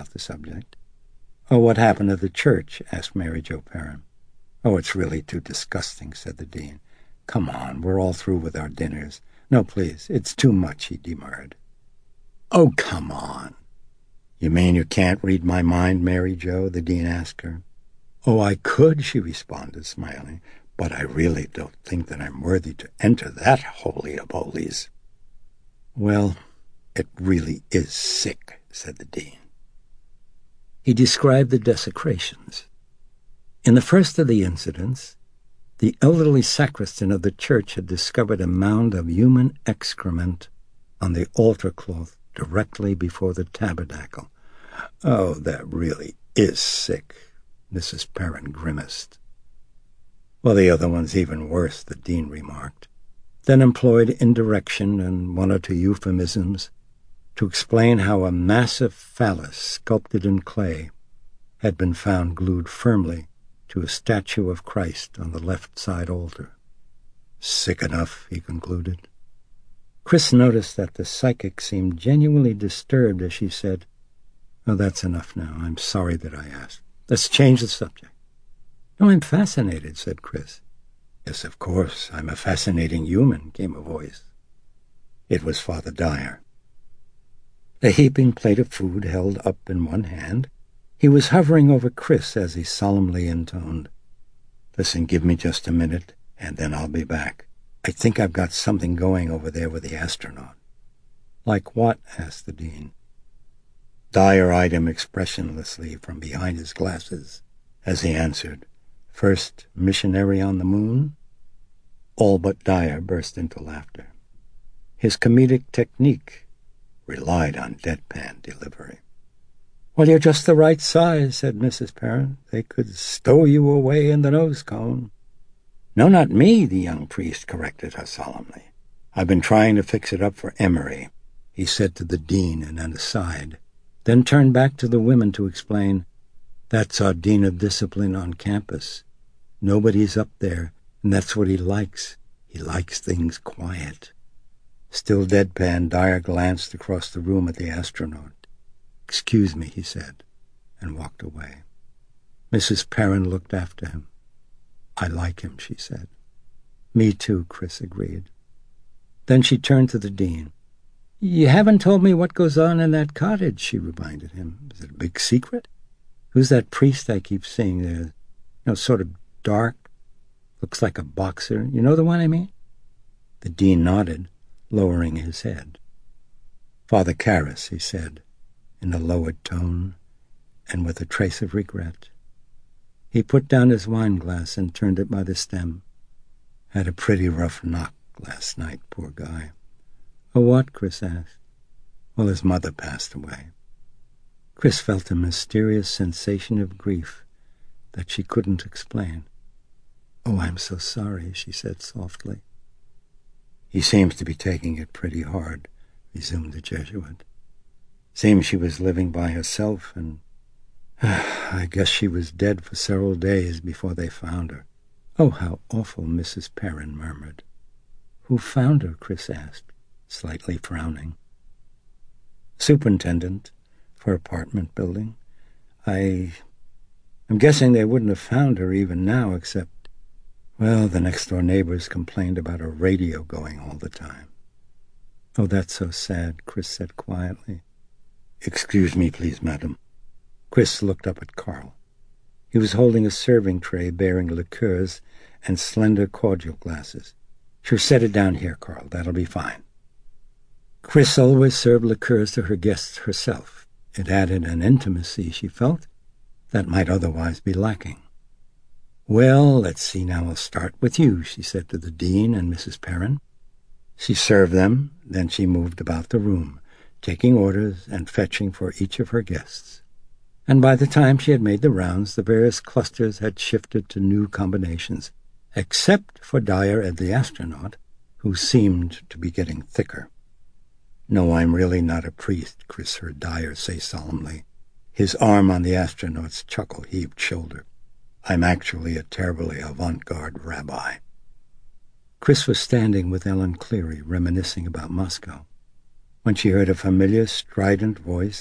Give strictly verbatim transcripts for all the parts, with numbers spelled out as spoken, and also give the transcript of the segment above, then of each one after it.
off the subject. "Oh, what happened to the church?" asked Mary Jo Perrin. "Oh, it's really too disgusting," said the dean. "Come on, we're all through with our dinners. No, please, it's too much," he demurred. "Oh, come on." "You mean you can't read my mind, Mary Jo?" the dean asked her. "Oh, I could," she responded, smiling, "but I really don't think that I'm worthy to enter that holy of holies." "Well, it really is sick," said the dean. He described the desecrations. In the first of the incidents, the elderly sacristan of the church had discovered a mound of human excrement on the altar cloth directly before the tabernacle. "Oh, that really is sick," Missus Perrin grimaced. "Well, the other one's even worse," the dean remarked, then employed indirection and one or two euphemisms to explain how a massive phallus sculpted in clay had been found glued firmly to a statue of Christ on the left side altar. "Sick enough," he concluded. Chris noticed that the psychic seemed genuinely disturbed as she said, "Oh, that's enough now. I'm sorry that I asked. Let's change the subject." "No, I'm fascinated," said Chris. "Yes, of course, I'm a fascinating human," came a voice. It was Father Dyer. A heaping plate of food held up in one hand, he was hovering over Chris as he solemnly intoned, "Listen, give me just a minute, and then I'll be back. I think I've got something going over there with the astronaut." "Like what?" asked the dean. Dyer eyed him expressionlessly from behind his glasses as he answered, "First missionary on the moon?" All but Dyer burst into laughter. His comedic technique relied on deadpan delivery. "Well, you're just the right size," said Missus Perrin. "They could stow you away in the nose cone." "No, not me," the young priest corrected her solemnly. "I've been trying to fix it up for Emery," he said to the dean in an aside, then turned back to the women to explain, "That's our dean of discipline on campus. Nobody's up there, and that's what he likes. He likes things quiet." Still deadpan, Dyer glanced across the room at the astronaut. "Excuse me," he said, and walked away. Missus Perrin looked after him. "I like him," she said. "Me too," Chris agreed. Then she turned to the dean. "You haven't told me what goes on in that cottage," she reminded him. "Is it a big secret? Who's that priest I keep seeing there? You know, sort of dark, looks like a boxer. You know the one I mean?" The dean nodded, lowering his head. "Father Karras," he said, in a lowered tone, and with a trace of regret. He put down his wine-glass and turned it by the stem. "Had a pretty rough knock last night, poor guy." "Oh, what?" Chris asked. "Well, his mother passed away." Chris felt a mysterious sensation of grief that she couldn't explain. "Oh, I'm so sorry," she said softly. "He seems to be taking it pretty hard," resumed the Jesuit. "Seems she was living by herself, and I guess she was dead for several days before they found her." "Oh, how awful," Missus Perrin murmured. "Who found her?" Chris asked, slightly frowning. "Superintendent for apartment building. I... I'm guessing they wouldn't have found her even now, except, well, the next-door neighbors complained about a radio going all the time." "Oh, that's so sad," Chris said quietly. "Excuse me, please, madam." Chris looked up at Carl. He was holding a serving tray bearing liqueurs and slender cordial glasses. "Sure, set it down here, Carl. That'll be fine." Chris always served liqueurs to her guests herself. It added an intimacy, she felt, that might otherwise be lacking. "Well, let's see now. I'll start with you," she said to the dean and Missus Perrin. She served them, then she moved about the room, taking orders and fetching for each of her guests. And by the time she had made the rounds, the various clusters had shifted to new combinations, except for Dyer and the astronaut, who seemed to be getting thicker. "No, I'm really not a priest," Chris heard Dyer say solemnly, his arm on the astronaut's chuckle-heaved shoulder. "I'm actually a terribly avant-garde rabbi." Chris was standing with Ellen Cleary, reminiscing about Moscow, when she heard a familiar, strident voice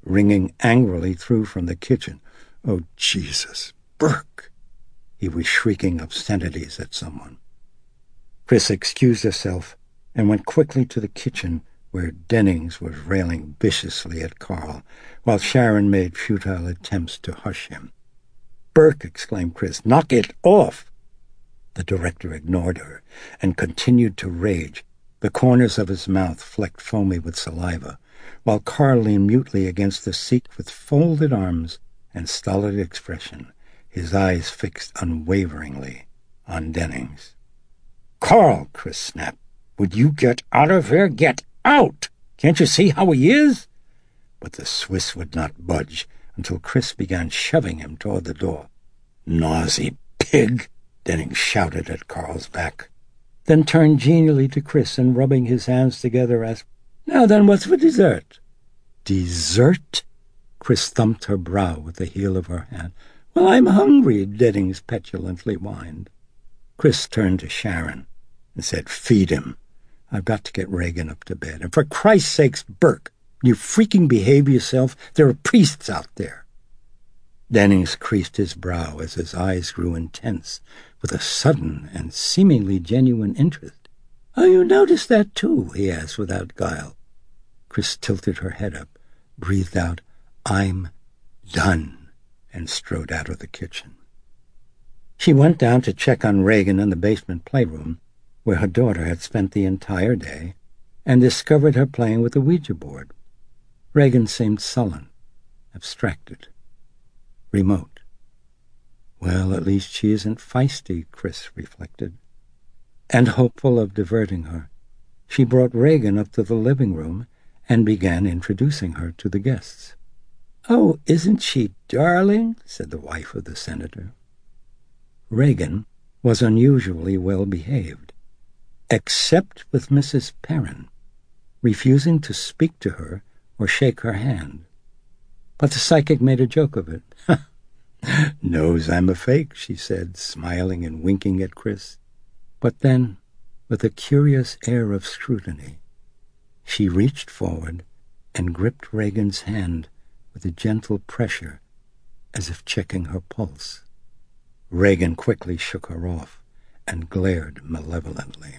ringing angrily through from the kitchen. "Oh, Jesus, Burke!" He was shrieking obscenities at someone. Chris excused herself and went quickly to the kitchen, where Dennings was railing viciously at Carl, while Sharon made futile attempts to hush him. "Burke!" exclaimed Chris. "Knock it off!" The director ignored her and continued to rage. The corners of his mouth flecked foamy with saliva, while Carl leaned mutely against the seat with folded arms and stolid expression, his eyes fixed unwaveringly on Dennings. "Carl," Chris snapped, "would you get out of here? Get out! Can't you see how he is?" But the Swiss would not budge until Chris began shoving him toward the door. "Nosey pig!" Dennings shouted at Carl's back, then turned genially to Chris and, rubbing his hands together, asked, "Now then, what's for dessert?" "Dessert?" Chris thumped her brow with the heel of her hand. "Well, I'm hungry," Dennings petulantly whined. Chris turned to Sharon and said, "Feed him. I've got to get Reagan up to bed. And for Christ's sakes, Burke, you freaking behave yourself. There are priests out there." Dennings creased his brow as his eyes grew intense with a sudden and seemingly genuine interest. "Oh, you noticed that too?" he asked without guile. Chris tilted her head up, breathed out, "I'm done," and strode out of the kitchen. She went down to check on Reagan in the basement playroom, where her daughter had spent the entire day, and discovered her playing with the Ouija board. Reagan seemed sullen, abstracted, remote. Well, at least she isn't feisty, Chris reflected. And hopeful of diverting her, she brought Reagan up to the living room and began introducing her to the guests. "Oh, isn't she darling?" said the wife of the senator. Reagan was unusually well behaved, except with Missus Perrin, refusing to speak to her or shake her hand. But the psychic made a joke of it. "Knows I'm a fake," she said, smiling and winking at Chris. But then, with a curious air of scrutiny, she reached forward and gripped Reagan's hand with a gentle pressure, as if checking her pulse. Reagan quickly shook her off and glared malevolently.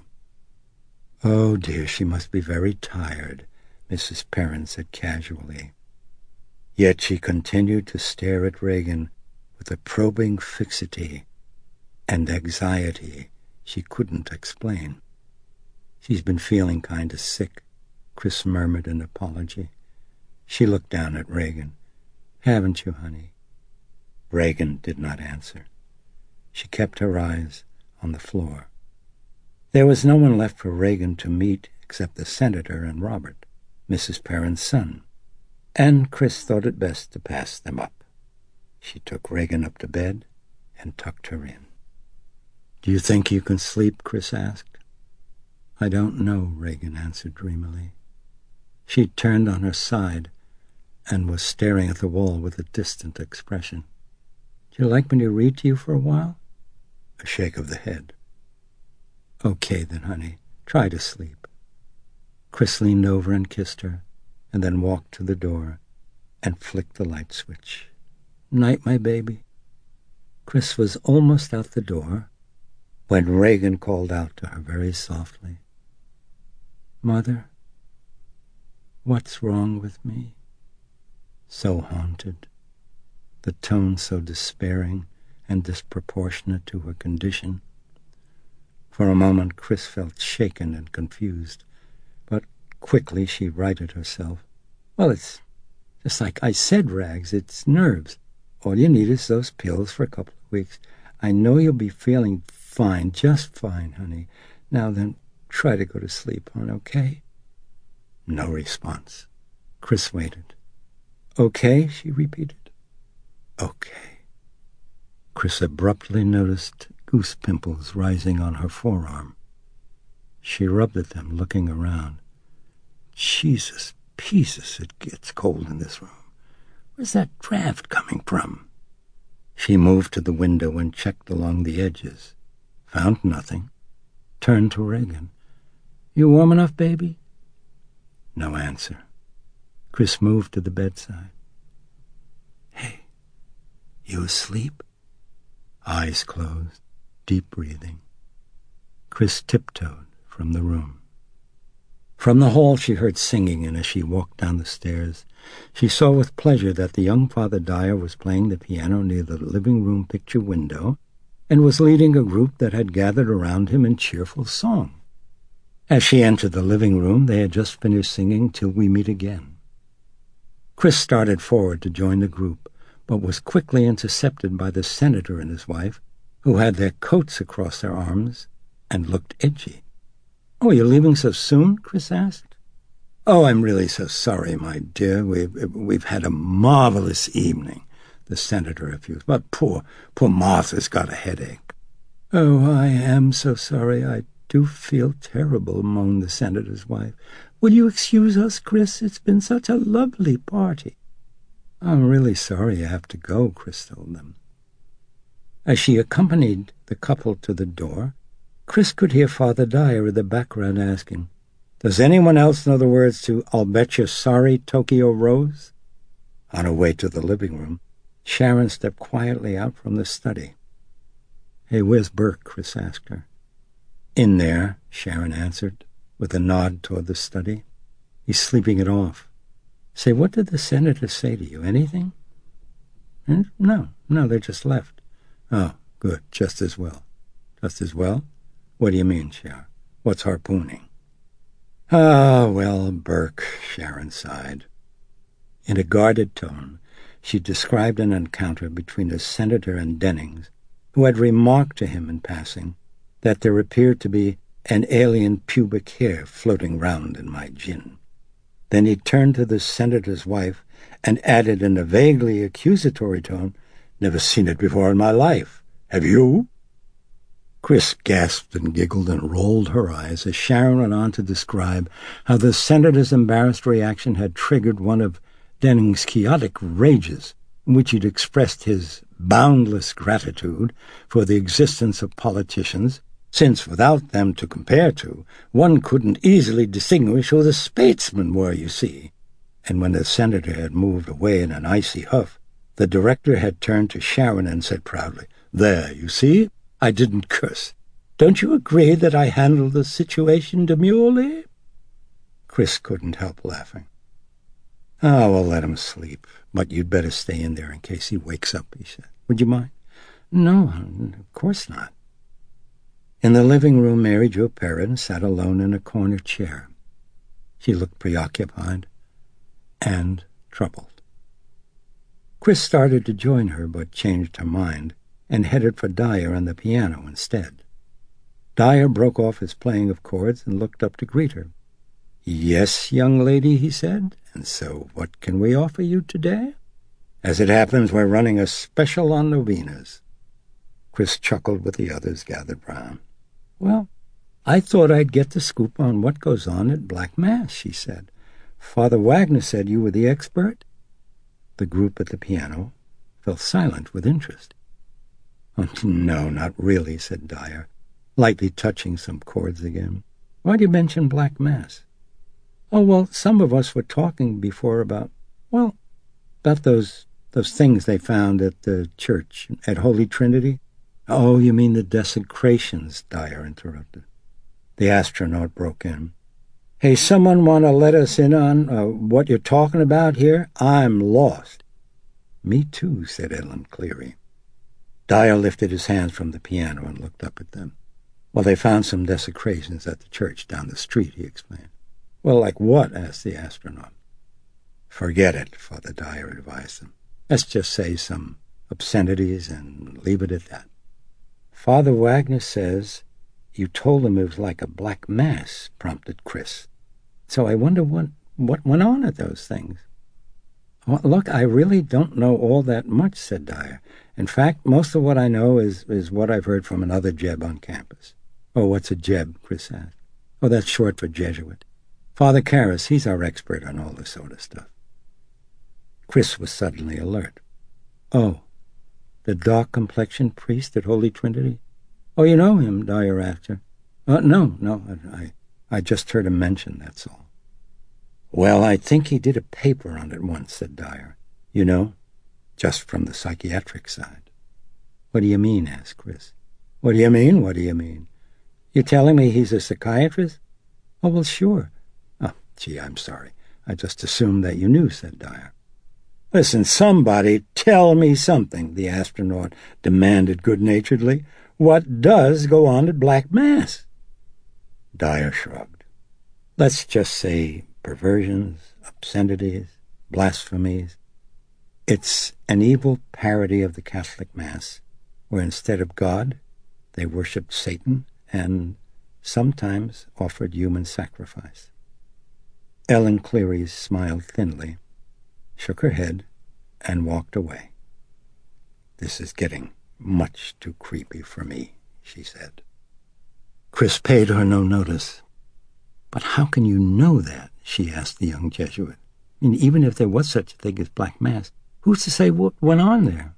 "Oh, dear, she must be very tired," Missus Perrin said casually. Yet she continued to stare at Reagan with a probing fixity and anxiety she couldn't explain. "She's been feeling kind of sick," Chris murmured in apology. She looked down at Reagan. "Haven't you, honey?" Reagan did not answer. She kept her eyes on the floor. There was no one left for Reagan to meet except the senator and Robert, Missus Perrin's son, and Chris thought it best to pass them up. She took Reagan up to bed and tucked her in. "Do you think you can sleep?" Chris asked. "I don't know," Reagan answered dreamily. She turned on her side and was staring at the wall with a distant expression. "Do you like me to read to you for a while?" A shake of the head. "Okay then, honey. Try to sleep." Chris leaned over and kissed her, and then walked to the door and flicked the light switch. "Night, my baby." Chris was almost out the door when Reagan called out to her very softly, "Mother, what's wrong with me?" So haunted, the tone so despairing and disproportionate to her condition. For a moment Chris felt shaken and confused, but quickly she righted herself. "Well, it's just like I said, Rags, it's nerves. All you need is those pills for a couple of weeks. I know you'll be feeling fine, just fine, honey. Now then, try to go to sleep, hon, okay?" No response. Chris waited. "Okay," she repeated. "Okay." Chris abruptly noticed goose pimples rising on her forearm. She rubbed at them, looking around. "Jesus pieces, it gets cold in this room. Where's that draft coming from?" She moved to the window and checked along the edges. Found nothing. Turned to Reagan. "You warm enough, baby?" No answer. Chris moved to the bedside. "Hey, you asleep?" Eyes closed, deep breathing. Chris tiptoed from the room. From the hall she heard singing, and as she walked down the stairs, she saw with pleasure that the young Father Dyer was playing the piano near the living room picture window and was leading a group that had gathered around him in cheerful song. As she entered the living room, they had just finished singing "Till We Meet Again." Chris started forward to join the group, but was quickly intercepted by the senator and his wife, who had their coats across their arms and looked edgy. "Oh, you're leaving so soon?" Chris asked. "Oh, I'm really so sorry, my dear. We've, we've had a marvelous evening," the senator refused. "But poor, poor Martha's got a headache." "Oh, I am so sorry. I do feel terrible," moaned the senator's wife. "Will you excuse us, Chris? It's been such a lovely party." "I'm really sorry you have to go," Chris told them. As she accompanied the couple to the door, Chris could hear Father Dyer in the background asking, "Does anyone else know the words to 'I'll Bet You're Sorry, Tokyo Rose'?" On her way to the living room, Sharon stepped quietly out from the study. "Hey, where's Burke?" Chris asked her. "In there," Sharon answered, with a nod toward the study. "He's sleeping it off. Say, what did the senator say to you? Anything?" "Hmm? No, no, they just left." "Oh, good, just as well." "Just as well? What do you mean, Sharon? What's harpooning?" "Ah, well, Burke," Sharon sighed. In a guarded tone, she described an encounter between the senator and Dennings, who had remarked to him in passing that there appeared to be an alien pubic hair floating round in my gin. Then he turned to the senator's wife and added in a vaguely accusatory tone, "Never seen it before in my life. Have you?" Chris gasped and giggled and rolled her eyes as Sharon went on to describe how the senator's embarrassed reaction had triggered one of Denning's chaotic rages, in which he'd expressed his boundless gratitude for the existence of politicians, since without them to compare to, one couldn't easily distinguish who the statesmen were, you see. And when the senator had moved away in an icy huff, the director had turned to Sharon and said proudly, "There, you see? I didn't curse. Don't you agree that I handled the situation demurely?" Chris couldn't help laughing. "Oh, well, let him sleep. But you'd better stay in there in case he wakes up," he said. "Would you mind?" "No, of course not." In the living room, Mary Jo Perrin sat alone in a corner chair. She looked preoccupied and troubled. Chris started to join her, but changed her mind and headed for Dyer on the piano instead. Dyer broke off his playing of chords and looked up to greet her. "Yes, young lady," he said, "and so what can we offer you today? As it happens, we're running a special on novenas." Chris chuckled with the others gathered round. "Well, I thought I'd get the scoop on what goes on at Black Mass," she said. "Father Wagner said you were the expert." The group at the piano fell silent with interest. "Oh, no, not really," said Dyer, lightly touching some chords again. "Why do you mention Black Mass?" "Oh, well, some of us were talking before about, well, about those those things they found at the church, at Holy Trinity." "Oh, you mean the desecrations," Dyer interrupted. The astronaut broke in. "Hey, someone want to let us in on uh, what you're talking about here? I'm lost." "Me too," said Ellen Cleary. Dyer lifted his hands from the piano and looked up at them. "Well, they found some desecrations at the church down the street," he explained. "Well, like what?" asked the astronaut. "Forget it," Father Dyer advised them. "Let's just say some obscenities and leave it at that." "Father Wagner says you told him it was like a black mass," prompted Chris. "So I wonder what, what went on at those things." "Well, look, I really don't know all that much," said Dyer. "In fact, most of what I know is, is what I've heard from another Jeb on campus." "Oh, what's a Jeb?" Chris asked. "Oh, that's short for Jesuit. Father Karras, he's our expert on all this sort of stuff." Chris was suddenly alert. "Oh, the dark-complexioned priest at Holy Trinity? Oh, you know him?" Dyer asked her. Uh, no, no, I, I just heard him mention, that's all." Well, I think he did a paper on it once, said Dyer. You know, just from the psychiatric side. What do you mean? Asked Chris. What do you mean? What do you mean? You're telling me he's a psychiatrist? Oh, well, sure. Oh, gee, I'm sorry. I just assumed that you knew, said Dyer. Listen, somebody tell me something, the astronaut demanded good-naturedly. What does go on at Black Mass? Dyer shrugged. Let's just say perversions, obscenities, blasphemies. It's an evil parody of the Catholic Mass, where instead of God, they worshipped Satan and sometimes offered human sacrifice. Ellen Cleary smiled thinly, shook her head, and walked away. This is getting much too creepy for me, she said. Chris paid her no notice. But how can you know that? She asked the young Jesuit. I mean, even if there was such a thing as Black Mass, who's to say what went on there?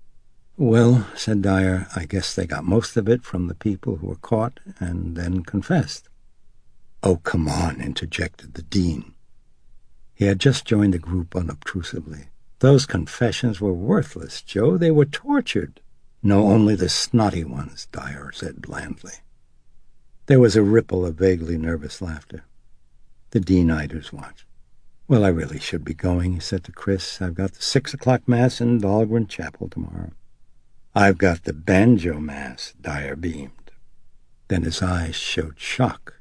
Well, said Dyer, I guess they got most of it from the people who were caught and then confessed. Oh, come on, interjected the dean. He had just joined the group unobtrusively. Those confessions were worthless, Joe. They were tortured. No, only the snotty ones, Dyer said blandly. There was a ripple of vaguely nervous laughter. The dean eyed his watch. Well, I really should be going, he said to Chris. I've got the six o'clock mass in Dahlgren Chapel tomorrow. I've got the banjo mass, Dyer beamed. Then his eyes showed shock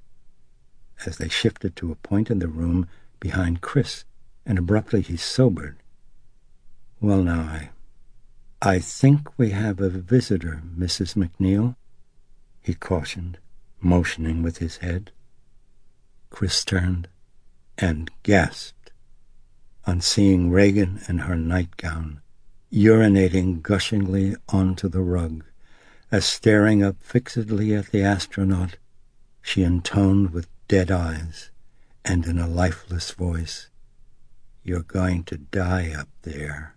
as they shifted to a point in the room behind Chris, and abruptly he sobered. Well, now, I... I think we have a visitor, Missus McNeil, he cautioned, motioning with his head. Chris turned and gasped on seeing Regan in her nightgown, urinating gushingly onto the rug, as staring up fixedly at the astronaut, she intoned with dead eyes and in a lifeless voice, You're going to die up there.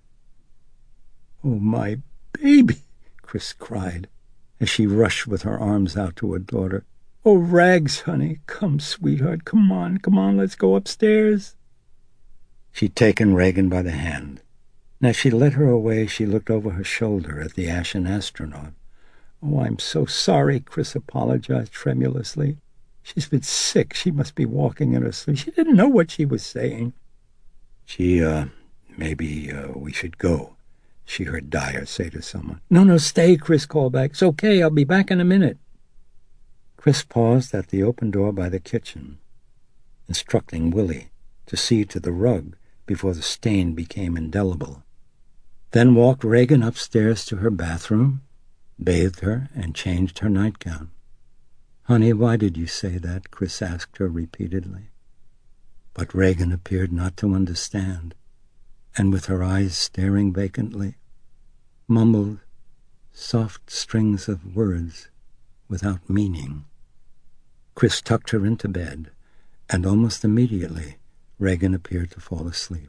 Oh, my baby, Chris cried, as she rushed with her arms out to her daughter. Oh, Rags, honey, come, sweetheart, come on, come on, let's go upstairs. She'd taken Regan by the hand. And as she led her away, she looked over her shoulder at the ashen astronaut. Oh, I'm so sorry, Chris apologized tremulously. She's been sick. She must be walking in her sleep. She didn't know what she was saying. She, uh, maybe, uh, we should go, she heard Dyer say to someone. No, no, stay, Chris called back. It's okay, I'll be back in a minute. Chris paused at the open door by the kitchen, instructing Willie to see to the rug before the stain became indelible, then walked Regan upstairs to her bathroom, bathed her, and changed her nightgown. Honey, why did you say that? Chris asked her repeatedly. But Regan appeared not to understand, and with her eyes staring vacantly, mumbled soft strings of words without meaning. Chris tucked her into bed, and almost immediately Regan appeared to fall asleep.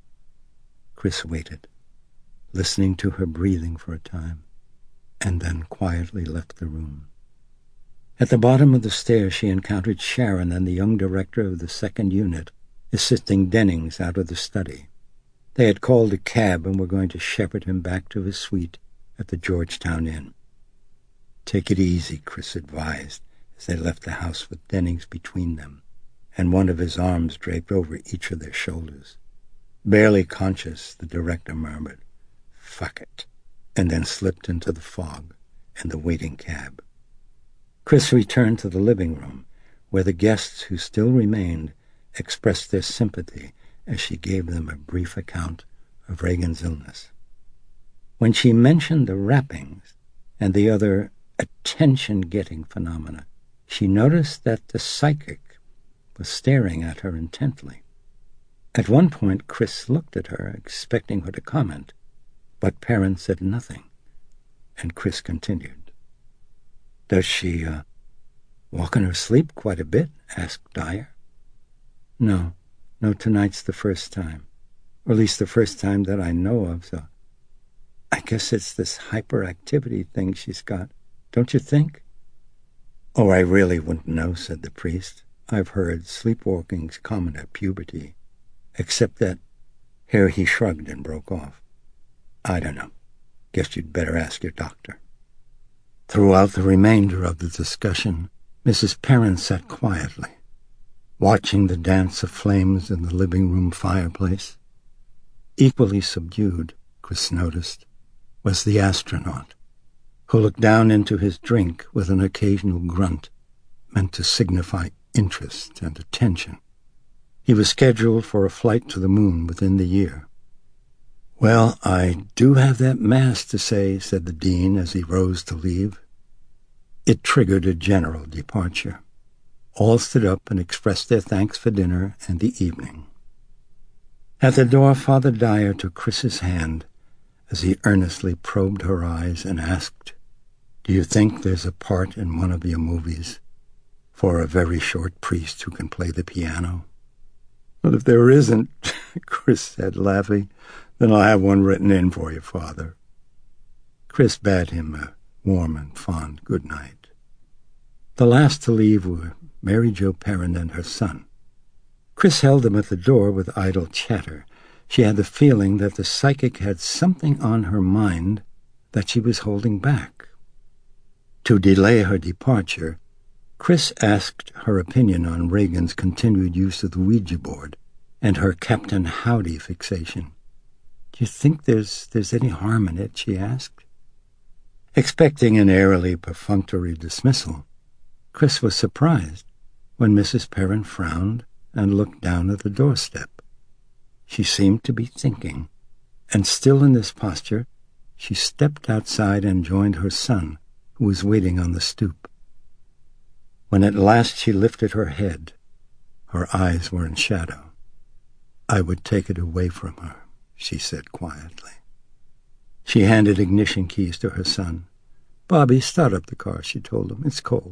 Chris waited, listening to her breathing for a time, and then quietly left the room. At the bottom of the stairs she encountered Sharon and the young director of the second unit, assisting Dennings out of the study. They had called a cab and were going to shepherd him back to his suite at the Georgetown Inn. Take it easy, Chris advised, as they left the house with Dennings between them, and one of his arms draped over each of their shoulders. Barely conscious, the director murmured, "Fuck it," and then slipped into the fog and the waiting cab. Chris returned to the living room, where the guests who still remained expressed their sympathy as she gave them a brief account of Regan's illness. When she mentioned the rappings and the other attention-getting phenomena, she noticed that the psychic was staring at her intently. At one point, Chris looked at her, expecting her to comment, but Perrin said nothing, and Chris continued. Does she, uh, walk in her sleep quite a bit? Asked Dyer. No, no, tonight's the first time, or at least the first time that I know of, so I guess it's this hyperactivity thing she's got, don't you think? Oh, I really wouldn't know, said the priest. I've heard sleepwalking's common at puberty, except that—" Here he shrugged and broke off. "I don't know. Guess you'd better ask your doctor." Throughout the remainder of the discussion, Missus Perrin sat quietly, watching the dance of flames in the living room fireplace. Equally subdued, Chris noticed, was the astronaut, who looked down into his drink with an occasional grunt, meant to signify interest and attention. He was scheduled for a flight to the moon within the year. "Well, I do have that mass to say," said the dean as he rose to leave. It triggered a general departure. All stood up and expressed their thanks for dinner and the evening. At the door, Father Dyer took Chris's hand as he earnestly probed her eyes and asked, "Do you think there's a part in one of your movies for a very short priest who can play the piano?" "Well, if there isn't," Chris said, laughing, "then I'll have one written in for you, Father." Chris bade him a warm and fond good night. The last to leave were Mary Jo Perrin and her son. Chris held them at the door with idle chatter. She had the feeling that the psychic had something on her mind that she was holding back. To delay her departure, Chris asked her opinion on Reagan's continued use of the Ouija board and her Captain Howdy fixation. "Do you think there's there's any harm in it?" she asked. Expecting an airily perfunctory dismissal, Chris was surprised when Missus Perrin frowned and looked down at the doorstep. She seemed to be thinking, and still in this posture, she stepped outside and joined her son, who was waiting on the stoop. When at last she lifted her head, her eyes were in shadow. "I would take it away from her," she said quietly. She handed ignition keys to her son. "Bobby, start up the car," she told him. "It's cold."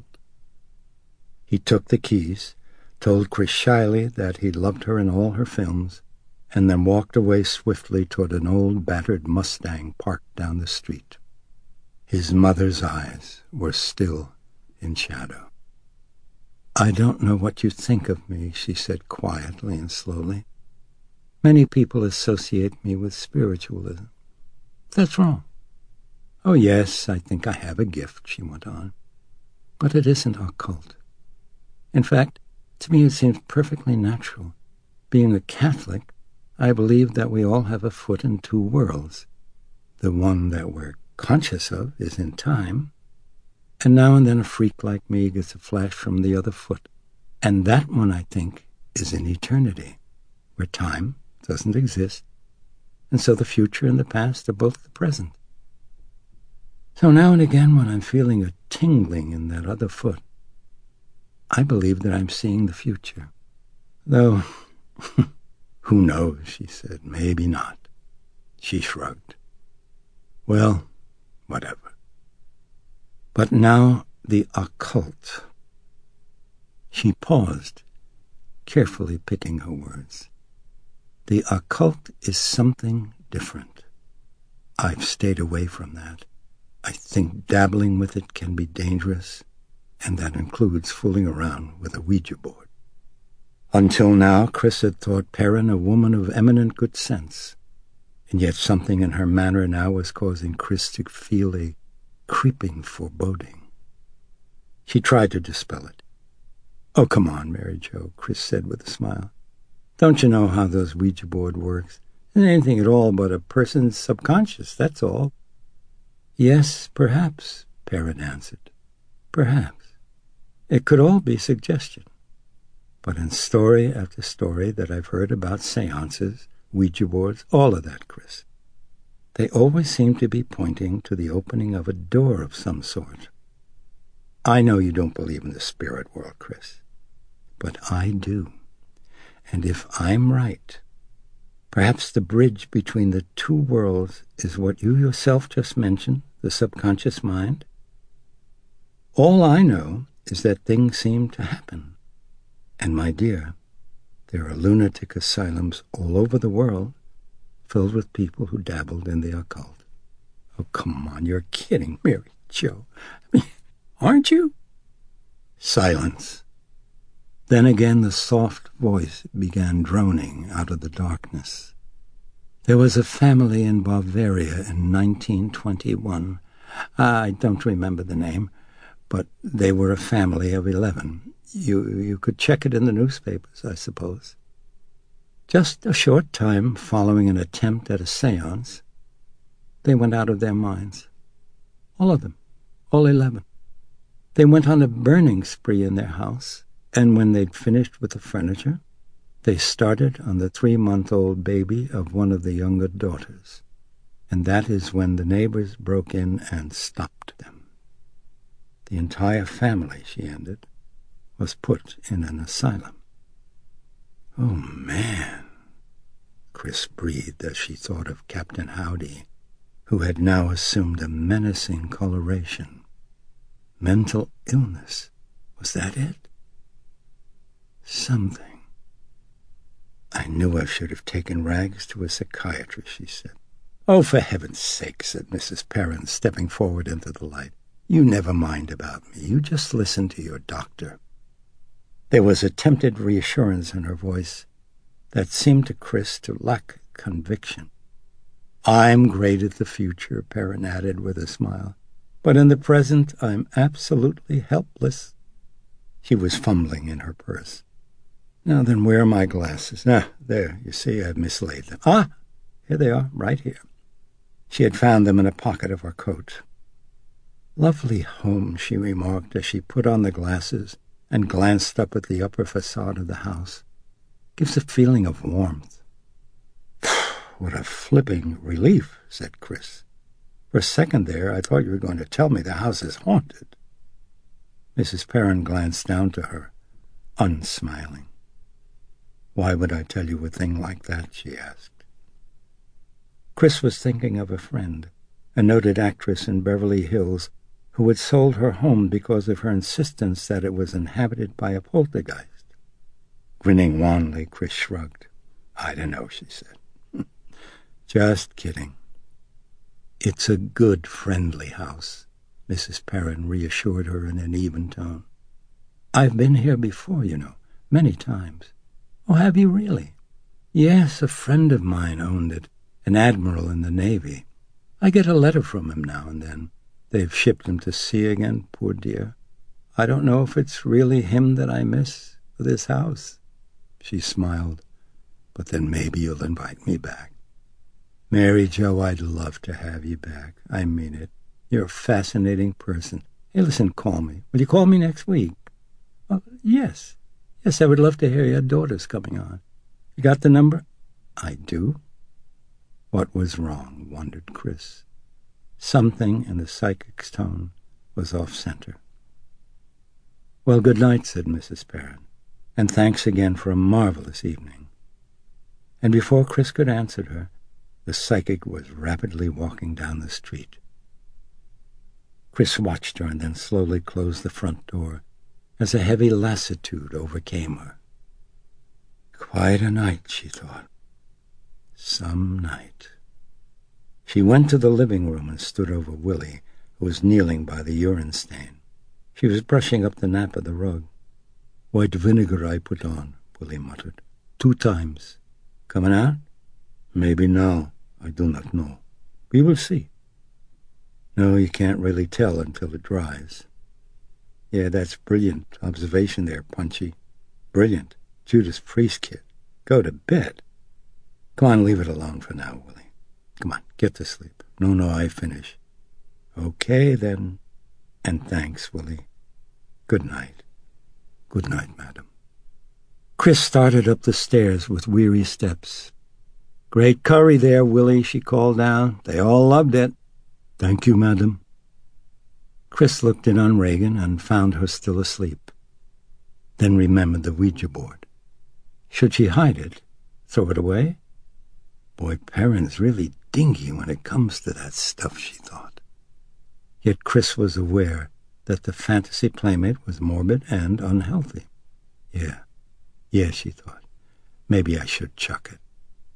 He took the keys, told Chris shyly that he loved her in all her films, and then walked away swiftly toward an old battered Mustang parked down the street. His mother's eyes were still in shadow. "I don't know what you think of me," she said quietly and slowly. "Many people associate me with spiritualism. That's wrong." "Oh, yes, I think I have a gift," she went on. "But it isn't occult. In fact, to me it seems perfectly natural. Being a Catholic, I believe that we all have a foot in two worlds. The one that we're conscious of is in time, and now and then a freak like me gets a flash from the other foot. And that one, I think, is in eternity, where time doesn't exist, and so the future and the past are both the present. So now and again, when I'm feeling a tingling in that other foot, I believe that I'm seeing the future. Though, who knows, she said, maybe not." She shrugged. "Well, whatever. But now the occult." She paused, carefully picking her words. "The occult is something different. I've stayed away from that. I think dabbling with it can be dangerous, and that includes fooling around with a Ouija board." Until now, Chris had thought Perrin a woman of eminent good sense, and yet something in her manner now was causing Chris to feel a creeping foreboding. She tried to dispel it. "Oh, come on, Mary Jo," Chris said with a smile. "Don't you know how those Ouija board works? It isn't anything at all but a person's subconscious, that's all." "Yes, perhaps," Perrin answered. "Perhaps. It could all be suggestion. But in story after story that I've heard about seances, Ouija boards, all of that, Chris, they always seem to be pointing to the opening of a door of some sort. I know you don't believe in the spirit world, Chris, but I do. And if I'm right, perhaps the bridge between the two worlds is what you yourself just mentioned, the subconscious mind. All I know is that things seem to happen. And, my dear, there are lunatic asylums all over the world filled with people who dabbled in the occult." "Oh, come on, you're kidding, Mary Jo. I mean, aren't you?" Silence. Then again the soft voice began droning out of the darkness. There was a family in Bavaria in nineteen twenty-one. I don't remember the name, but they were a family of eleven. You, you could check it in the newspapers, I suppose. Just a short time following an attempt at a séance, they went out of their minds. All of them, all eleven. They went on a burning spree in their house, and when they'd finished with the furniture, they started on the three-month-old baby of one of the younger daughters. And that is when the neighbors broke in and stopped them. The entire family, she ended, was put in an asylum. Oh, man, Chris breathed as she thought of Captain Howdy, who had now assumed a menacing coloration. Mental illness, was that it? Something. I knew I should have taken Rags to a psychiatrist, she said. Oh, for heaven's sake, said Missus Perrin, stepping forward into the light. You never mind about me. You just listen to your doctor. There was attempted reassurance in her voice that seemed to Chris to lack conviction. I'm great at the future, Perrin added with a smile. But in the present, I'm absolutely helpless. She was fumbling in her purse. Now then, where are my glasses? Ah, there, you see, I've mislaid them. Ah, here they are, right here. She had found them in a pocket of her coat. Lovely home, she remarked as she put on the glasses and glanced up at the upper facade of the house. Gives a feeling of warmth. What a flipping relief, said Chris. For a second there, I thought you were going to tell me the house is haunted. Missus Perrin glanced down to her, unsmiling. Why would I tell you a thing like that, she asked. Chris was thinking of a friend, a noted actress in Beverly Hills, who had sold her home because of her insistence that it was inhabited by a poltergeist. Grinning wanly, Chris shrugged. I don't know, she said. Just kidding. It's a good, friendly house, Missus Perrin reassured her in an even tone. I've been here before, you know, many times. Oh, have you really? Yes, a friend of mine owned it, an admiral in the Navy. I get a letter from him now and then. They've shipped him to sea again, poor dear. I don't know if it's really him that I miss for this house. She smiled. But then maybe you'll invite me back. Mary Jo, I'd love to have you back. I mean it. You're a fascinating person. Hey, listen, call me. Will you call me next week? Oh, yes. Yes, I would love to hear your daughter's coming on. You got the number? I do. What was wrong, wondered Chris. Something in the psychic's tone was off-center. Well, good night, said Missus Perrin, and thanks again for a marvelous evening. And before Chris could answer her, the psychic was rapidly walking down the street. Chris watched her and then slowly closed the front door as a heavy lassitude overcame her. Quite a night, she thought. Some night. She went to the living room and stood over Willie, who was kneeling by the urine stain. She was brushing up the nap of the rug. White vinegar I put on, Willie muttered. Two times. Coming out? Maybe now. I do not know. We will see. No, you can't really tell until it dries. Yeah, that's brilliant observation there, Punchy. Brilliant. Judas Priest kid. Go to bed. Come on, leave it alone for now, Willie. Come on, get to sleep. No, no, I finish. Okay, then. And thanks, Willie. Good night. Good night, madam. Chris started up the stairs with weary steps. Great curry there, Willie, she called down. They all loved it. Thank you, madam. Chris looked in on Regan and found her still asleep. Then remembered the Ouija board. Should she hide it? Throw it away? Boy, Perrin's really dingy when it comes to that stuff, she thought. Yet Chris was aware that the fantasy playmate was morbid and unhealthy. Yeah, yeah, she thought. Maybe I should chuck it.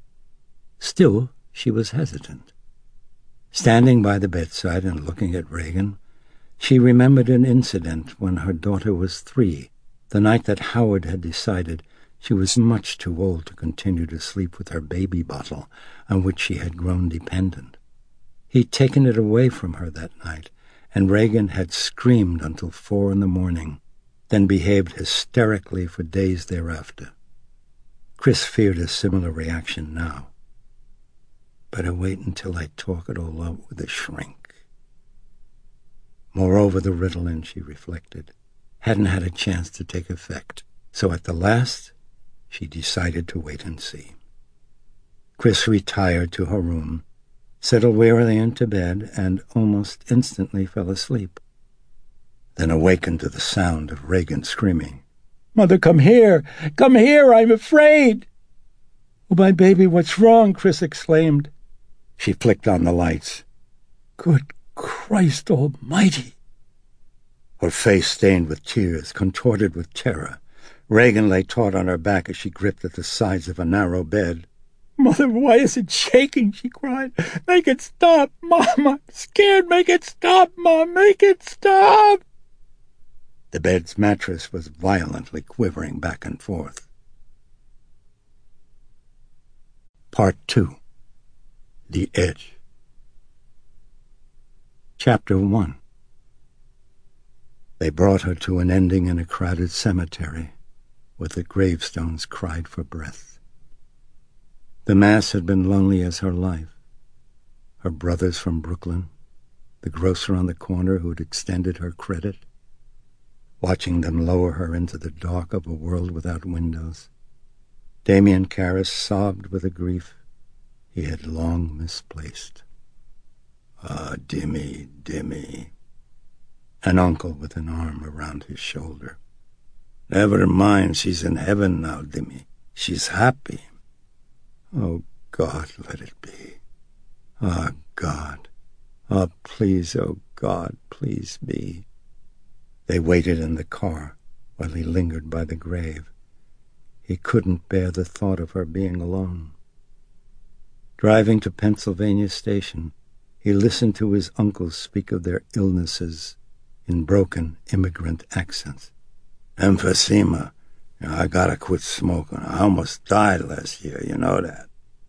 Still, she was hesitant. Standing by the bedside and looking at Regan, she remembered an incident when her daughter was three the night that Howard had decided she was much too old to continue to sleep with her baby bottle on which she had grown dependent. He'd taken it away from her that night, and Regan had screamed until four in the morning, then behaved hysterically for days thereafter. Chris feared a similar reaction now. Better wait until I talk it all out with a shrink. Moreover, the Ritalin, she reflected, hadn't had a chance to take effect, so at the last she decided to wait and see. Chris retired to her room, settled wearily into bed, and almost instantly fell asleep. Then awakened to the sound of Regan screaming, "Mother, come here! Come here! I'm afraid!" "Oh, my baby, what's wrong?" Chris exclaimed. She flicked on the lights. "Good Christ almighty!" Her face stained with tears, contorted with terror. Regan lay taut on her back as she gripped at the sides of a narrow bed. "Mother, why is it shaking?" she cried. "Make it stop, Mom! I'm scared! Make it stop, Mom! Make it stop!" The bed's mattress was violently quivering back and forth. Part two. The Edge. Chapter one. They brought her to an ending in a crowded cemetery, where the gravestones cried for breath. The Mass had been lonely as her life. Her brothers from Brooklyn, the grocer on the corner who'd extended her credit, watching them lower her into the dark of a world without windows. Damien Karras sobbed with a grief he had long misplaced. "Ah, Dimmy, Dimmy." An uncle with an arm around his shoulder. "Never mind, she's in heaven now, Dimmy. She's happy." "Oh, God, let it be. Ah, God. Ah, please, oh, God, please be." They waited in the car while he lingered by the grave. He couldn't bear the thought of her being alone. Driving to Pennsylvania Station, he listened to his uncles speak of their illnesses in broken immigrant accents. "Emphysema. You know, I gotta quit smoking. I almost died last year, you know that."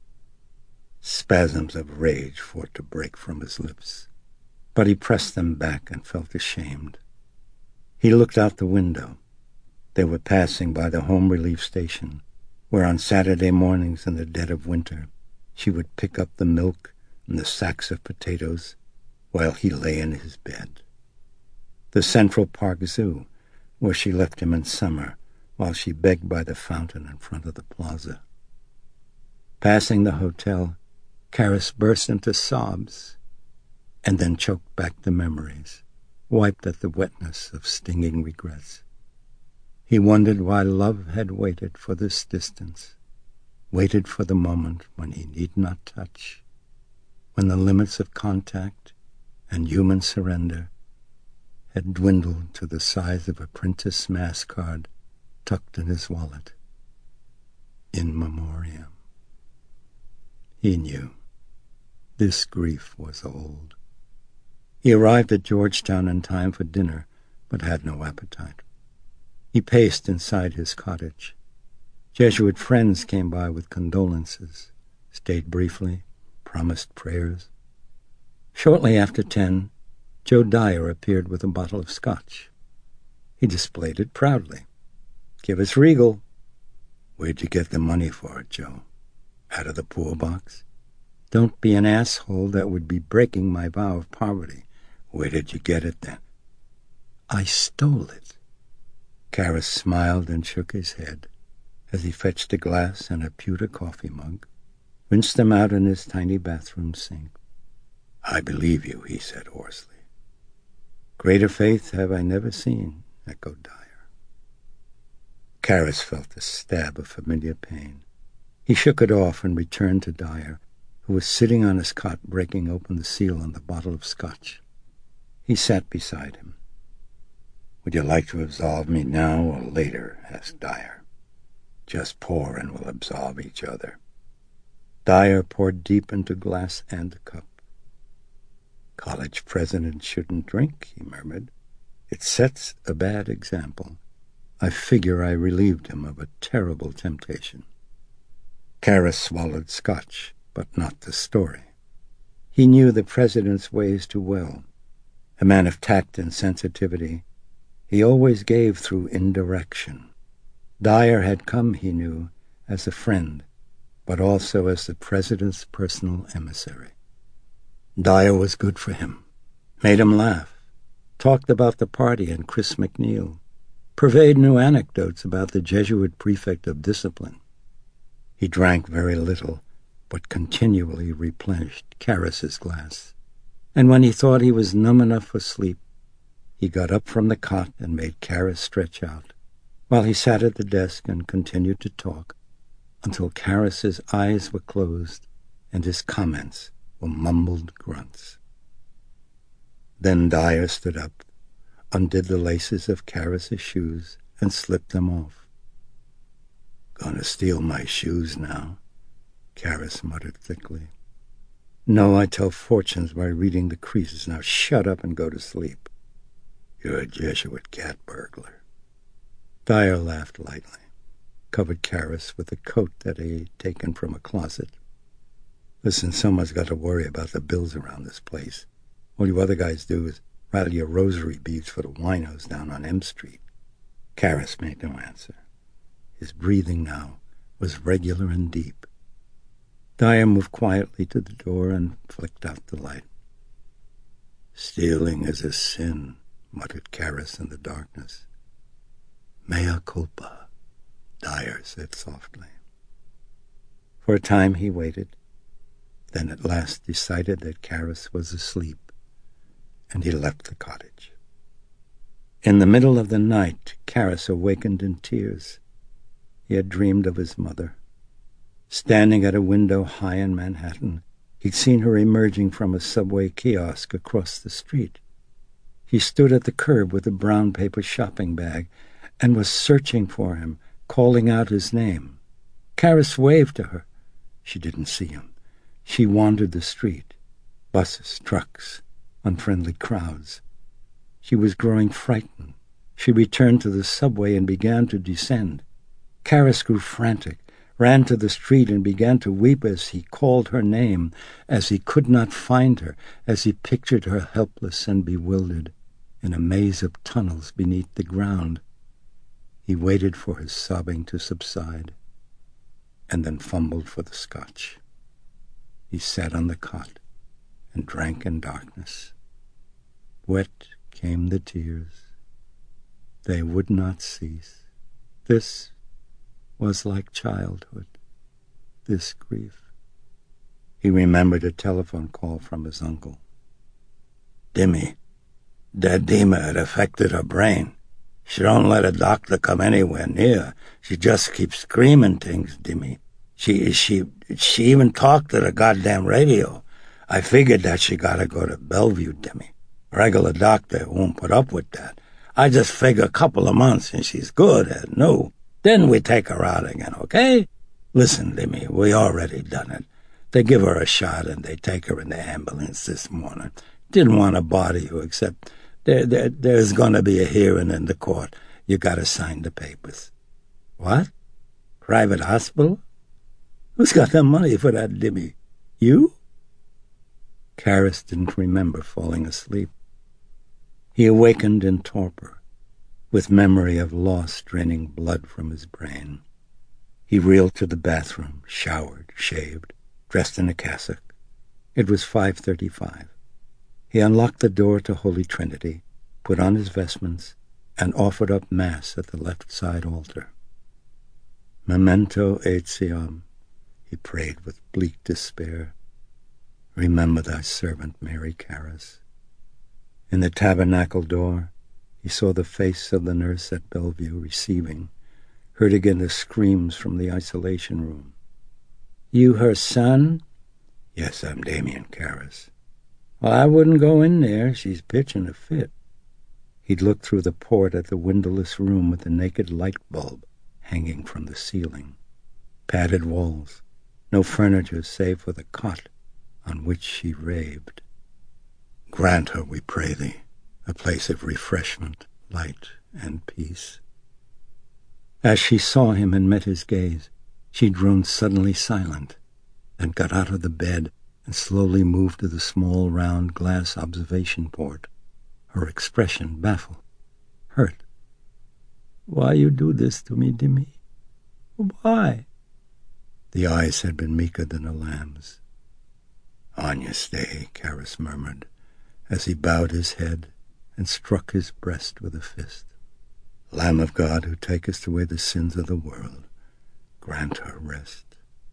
Spasms of rage fought to break from his lips, but he pressed them back and felt ashamed. He looked out the window. They were passing by the home relief station, where on Saturday mornings in the dead of winter she would pick up the milk and the sacks of potatoes while he lay in his bed. The Central Park Zoo, where she left him in summer while she begged by the fountain in front of the plaza. Passing the hotel, Karras burst into sobs and then choked back the memories, wiped at the wetness of stinging regrets. He wondered why love had waited for this distance, waited for the moment when he need not touch, when the limits of contact and human surrender had dwindled to the size of a Prentice Mass card tucked in his wallet. In memoriam. He knew. This grief was old. He arrived at Georgetown in time for dinner, but had no appetite. He paced inside his cottage. Jesuit friends came by with condolences, stayed briefly, promised prayers. Shortly after ten, Joe Dyer appeared with a bottle of scotch. He displayed it proudly. "Give us Regal." "Where'd you get the money for it, Joe? Out of the poor box?" "Don't be an asshole. That would be breaking my vow of poverty." "Where did you get it, then?" "I stole it." Karras smiled and shook his head as he fetched a glass and a pewter coffee mug, rinsed them out in his tiny bathroom sink. "I believe you," he said hoarsely. "Greater faith have I never seen," echoed Dyer. Karras felt a stab of familiar pain. He shook it off and returned to Dyer, who was sitting on his cot breaking open the seal on the bottle of scotch. He sat beside him. "Would you like to absolve me now or later?" asked Dyer. "Just pour and we'll absolve each other." Dyer poured deep into glass and cup. "College presidents shouldn't drink," he murmured. "It sets a bad example. I figure I relieved him of a terrible temptation. Karras swallowed scotch, but not the story. He knew the president's ways too well. A man of tact and sensitivity, he always gave through indirection. Dyer had come, he knew, as a friend, but also as the president's personal emissary. Dyer was good for him, made him laugh, talked about the party and Chris McNeil, purveyed new anecdotes about the Jesuit prefect of discipline. He drank very little, but continually replenished Karras's glass, and when he thought he was numb enough for sleep, he got up from the cot and made Karras stretch out, while he sat at the desk and continued to talk until Karras's eyes were closed and his comments were mumbled grunts. Then Dyer stood up, undid the laces of Karras's shoes, and slipped them off. "Gonna steal my shoes now," Karras muttered thickly. "No, I tell fortunes by reading the creases. Now shut up and go to sleep. You're a Jesuit cat burglar." Dyer laughed lightly, covered Karras with a coat that he had taken from a closet. "Listen, someone's got to worry about the bills around this place. All you other guys do is rattle your rosary beads for the winos down on M Street." Karras made no answer. His breathing now was regular and deep. Dyer moved quietly to the door and flicked out the light. "Stealing is a sin," muttered Karras in the darkness. "Mea culpa," Dyer said softly. For a time he waited, then at last decided that Karras was asleep, and he left the cottage. In the middle of the night, Karras awakened in tears. He had dreamed of his mother. Standing at a window high in Manhattan, he'd seen her emerging from a subway kiosk across the street. He stood at the curb with a brown paper shopping bag and was searching for him, calling out his name. Karras waved to her. She didn't see him. She wandered the street. Buses, trucks, unfriendly crowds. She was growing frightened. She returned to the subway and began to descend. Karras grew frantic, ran to the street and began to weep as he called her name, as he could not find her, as he pictured her helpless and bewildered in a maze of tunnels beneath the ground. He waited for his sobbing to subside, and then fumbled for the scotch. He sat on the cot and drank in darkness. Wet came the tears. They would not cease. This was like childhood, this grief. He remembered a telephone call from his uncle. "Dimmy, that demon had affected her brain. She don't let a doctor come anywhere near. She just keeps screaming things, Dimmy. She, she, she even talked to the goddamn radio. I figured that she gotta go to Bellevue, Dimmy. A regular doctor won't put up with that. I just figure a couple of months and she's good and no. Then we take her out again, okay? Listen, Dimmy, we already done it. They give her a shot and they take her in the ambulance this morning. Didn't want to bother you, except there, there, there's going to be a hearing in the court. You got to sign the papers." "What? Private hospital? Who's got the money for that, Dimmy? You?" Karras didn't remember falling asleep. He awakened in torpor, with memory of loss draining blood from his brain. He reeled to the bathroom, showered, shaved, dressed in a cassock. It was five thirty-five. He unlocked the door to Holy Trinity, put on his vestments, and offered up Mass at the left side altar. "Memento etiam," he prayed with bleak despair. "Remember thy servant Mary Karras." In the tabernacle door, he saw the face of the nurse at Bellevue receiving, heard again the screams from the isolation room. "You her son?" "Yes, I'm Damien Karras." "Well, I wouldn't go in there. She's pitching a fit." He'd looked through the port at the windowless room with the naked light bulb hanging from the ceiling. Padded walls, no furniture save for the cot on which she raved. "Grant her, we pray thee, a place of refreshment, light, and peace." As she saw him and met his gaze, she'd grown suddenly silent, and got out of the bed and slowly moved to the small round glass observation port, her expression baffled, hurt. "Why you do this to me, Dimmy? Why?" The eyes had been meeker than a lamb's. "Anya, stay," Karis murmured, as he bowed his head and struck his breast with a fist. "Lamb of God, who takest away the sins of the world, grant her rest."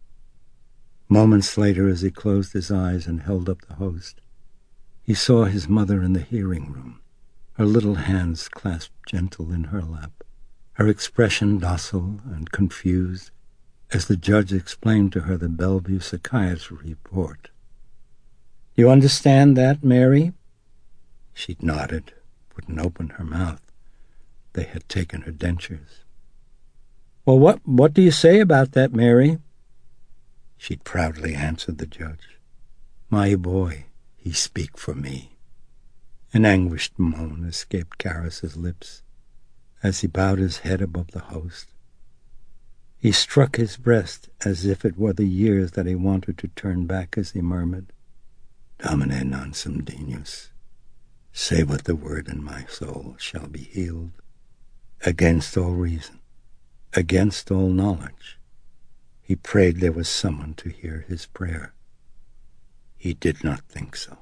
Moments later, as he closed his eyes and held up the host, he saw his mother in the hearing room, her little hands clasped gentle in her lap, her expression docile and confused, as the judge explained to her the Bellevue psychiatry report. "You understand that, Mary?" She'd nodded, wouldn't open her mouth. They had taken her dentures. "Well, what, what do you say about that, Mary?" She'd proudly answered the judge. "My boy, he speak for me." An anguished moan escaped Karis's lips as he bowed his head above the host. He struck his breast as if it were the years that he wanted to turn back as he murmured, "Domine non sum dignus. Say but the word and my soul shall be healed. Against all reason, against all knowledge, he prayed there was someone to hear his prayer. He did not think so.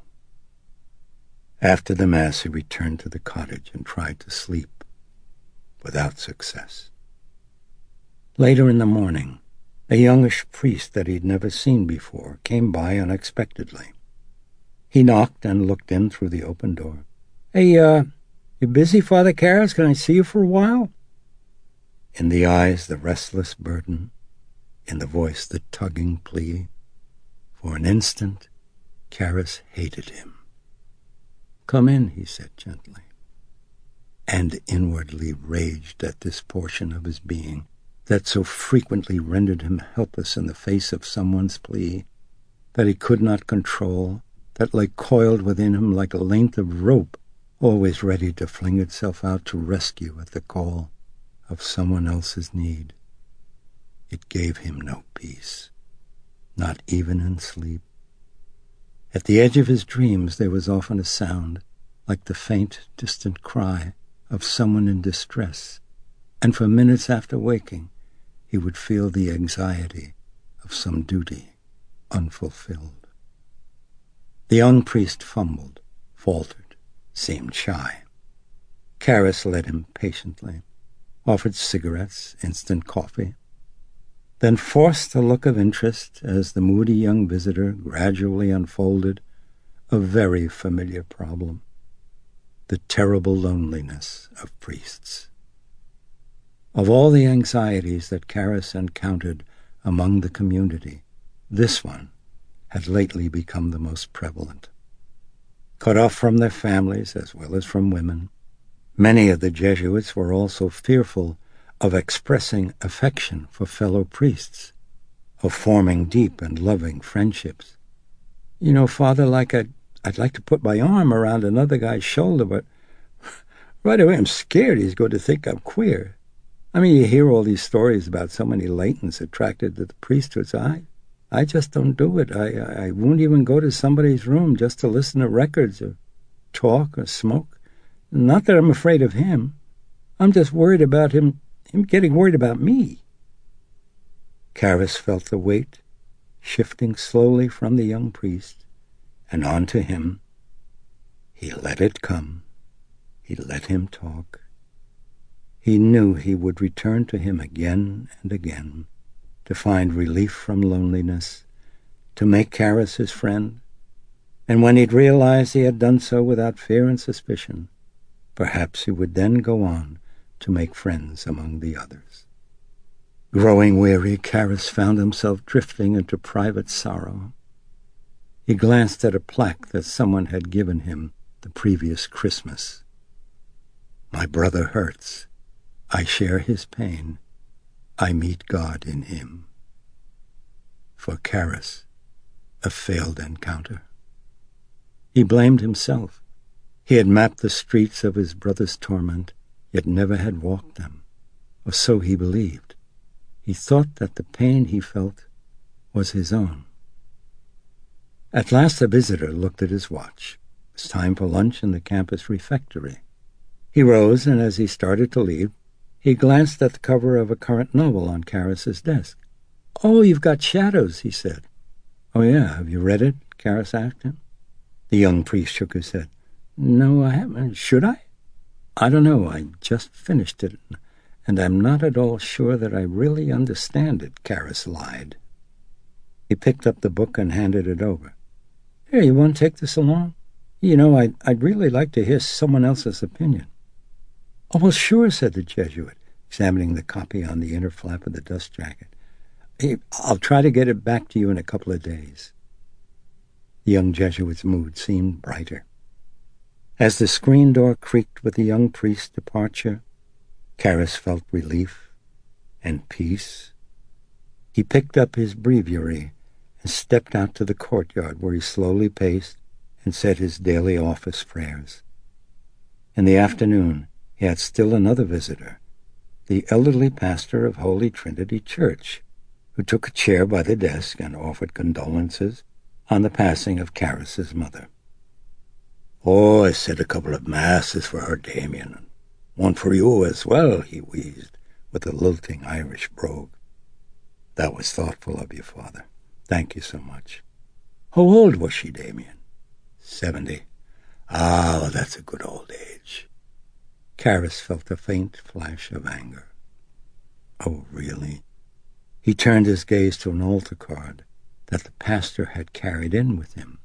After the Mass, he returned to the cottage and tried to sleep, without success. Later in the morning, a youngish priest that he'd never seen before came by unexpectedly. He knocked and looked in through the open door. "Hey, uh, you busy, Father Karis? Can I see you for a while?" In the eyes, the restless burden. In the voice, the tugging plea. For an instant, Karis hated him. "Come in," he said gently, and inwardly raged at this portion of his being that so frequently rendered him helpless in the face of someone's plea, that he could not control, that lay coiled within him like a length of rope, always ready to fling itself out to rescue at the call of someone else's need. It gave him no peace, not even in sleep. At the edge of his dreams there was often a sound, like the faint, distant cry of someone in distress, and for minutes after waking he would feel the anxiety of some duty unfulfilled. The young priest fumbled, faltered, seemed shy. Karis led him patiently, offered cigarettes, instant coffee, then forced a look of interest as the moody young visitor gradually unfolded a very familiar problem, the terrible loneliness of priests. Of all the anxieties that Karis encountered among the community, this one had lately become the most prevalent. Cut off from their families as well as from women, many of the Jesuits were also fearful of expressing affection for fellow priests, of forming deep and loving friendships. "You know, Father, like I'd, I'd like to put my arm around another guy's shoulder, but right away I'm scared he's going to think I'm queer. I mean, you hear all these stories about so many latents attracted to the priesthood, so I, I just don't do it. I, I won't even go to somebody's room just to listen to records or talk or smoke. Not that I'm afraid of him. I'm just worried about him Him getting worried about me." Karis felt the weight shifting slowly from the young priest and on to him. He let it come. He let him talk. He knew he would return to him again and again, to find relief from loneliness, to make Karis his friend, and when he'd realized he had done so without fear and suspicion, perhaps he would then go on to make friends among the others. Growing weary, Karis found himself drifting into private sorrow. He glanced at a plaque that someone had given him the previous Christmas. "My brother hurts. I share his pain. I meet God in him." For Karis, a failed encounter. He blamed himself. He had mapped the streets of his brother's torment, yet never had walked them. or so he believed. He thought that the pain he felt was his own. At last a visitor looked at his watch. It was time for lunch in the campus refectory. He rose, and as he started to leave, he glanced at the cover of a current novel on Karas's desk. "Oh, you've got Shadows," he said. "Oh, yeah, have you read it?" Karas asked him. The young priest shook his head. "No, I haven't. Should I?" "I don't know. I just finished it, and I'm not at all sure that I really understand it," Karas lied. He picked up the book and handed it over. "Here, you want to take this along? You know, I'd, I'd really like to hear someone else's opinion." "Oh, well, sure," said the Jesuit, examining the copy on the inner flap of the dust jacket. "I'll try to get it back to you in a couple of days." The young Jesuit's mood seemed brighter. As the screen door creaked with the young priest's departure, Karas felt relief and peace. He picked up his breviary and stepped out to the courtyard, where he slowly paced and said his daily office prayers. In the afternoon, he had still another visitor, the elderly pastor of Holy Trinity Church, who took a chair by the desk and offered condolences on the passing of Karas's mother. "Oh, I said a couple of masses for her, Damien, and one for you as well," he wheezed, with a lilting Irish brogue. "That was thoughtful of you, Father. Thank you so much." "How old was she, Damien?" Seventy. "Ah, well, that's a good old age." Karas felt a faint flash of anger. "Oh, really?" He turned his gaze to an altar card that the pastor had carried in with him.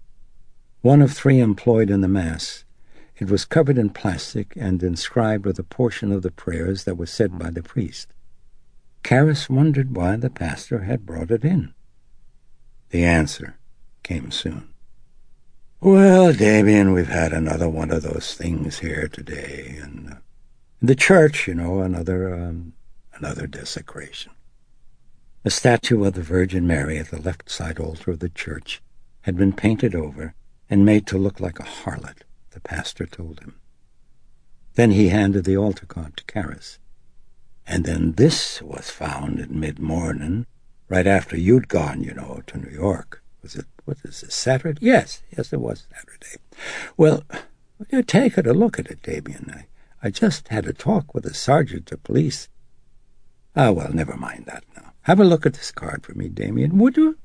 One of three employed in the Mass, it was covered in plastic and inscribed with a portion of the prayers that was said by the priest. Karas wondered why the pastor had brought it in. The answer came soon. "Well, Damien, we've had another one of those things here today, and uh, in the church, you know, another, um, another desecration." The statue of the Virgin Mary at the left side altar of the church had been painted over and made to look like a harlot, the pastor told him. Then he handed the altar card to Karas. "And then this was found at mid-morning, right after you'd gone, you know, to New York. Was it, what is it, Saturday?" "Yes, yes, it was Saturday." "Well, you take it a look at it, Damien. I, I just had a talk with the sergeant of police." "Ah, well, never mind that now. Have a look at this card for me, Damien, would you?"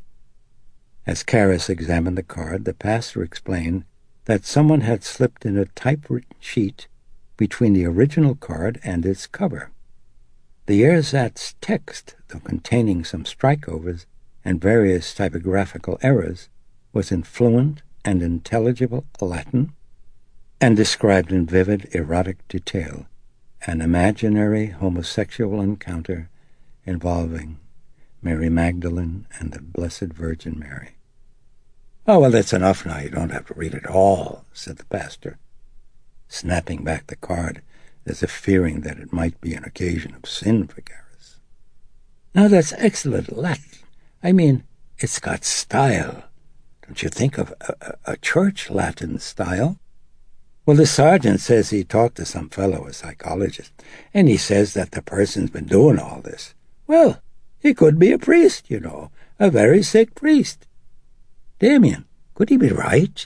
As Karas examined the card, the pastor explained that someone had slipped in a typewritten sheet between the original card and its cover. The ersatz text, though containing some strikeovers and various typographical errors, was in fluent and intelligible Latin and described in vivid, erotic detail an imaginary homosexual encounter involving Mary Magdalene and the Blessed Virgin Mary. "Oh, well, that's enough now. You don't have to read it all," said the pastor, snapping back the card as if fearing that it might be an occasion of sin for Karas. "Now, that's excellent Latin. I mean, it's got style. Don't you think of a, a, a church Latin style?" "Well, the sergeant says he talked to some fellow, a psychologist, and he says that the person's been doing all this. Well, he could be a priest, you know, a very sick priest. Damien, could he be right?"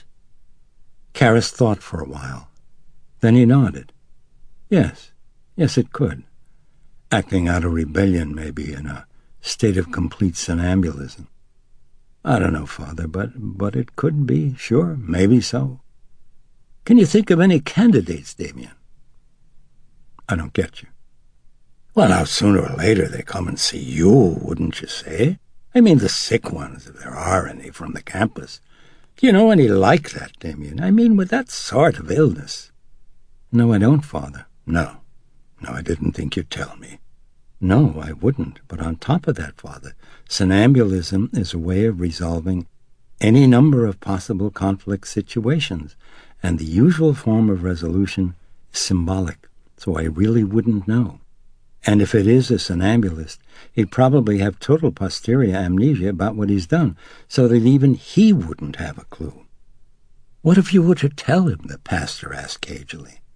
Karas thought for a while. Then he nodded. Yes, yes, it could. Acting out a rebellion, maybe, in a state of complete somnambulism. "I don't know, Father, but, but it could be, sure, maybe so." "Can you think of any candidates, Damien?" "I don't get you." "Well, now, sooner or later they come and see you, wouldn't you say? I mean the sick ones, if there are any, from the campus. Do you know any like that, Damien? I mean, with that sort of illness." "No, I don't, Father." No, no, I didn't think you'd tell me." "No, I wouldn't. But on top of that, Father, somnambulism is a way of resolving any number of possible conflict situations, and the usual form of resolution is symbolic, so I really wouldn't know. And if it is a somnambulist, he'd probably have total posterior amnesia about what he's done, so that even he wouldn't have a clue." "What if you were to tell him?" the pastor asked cagily.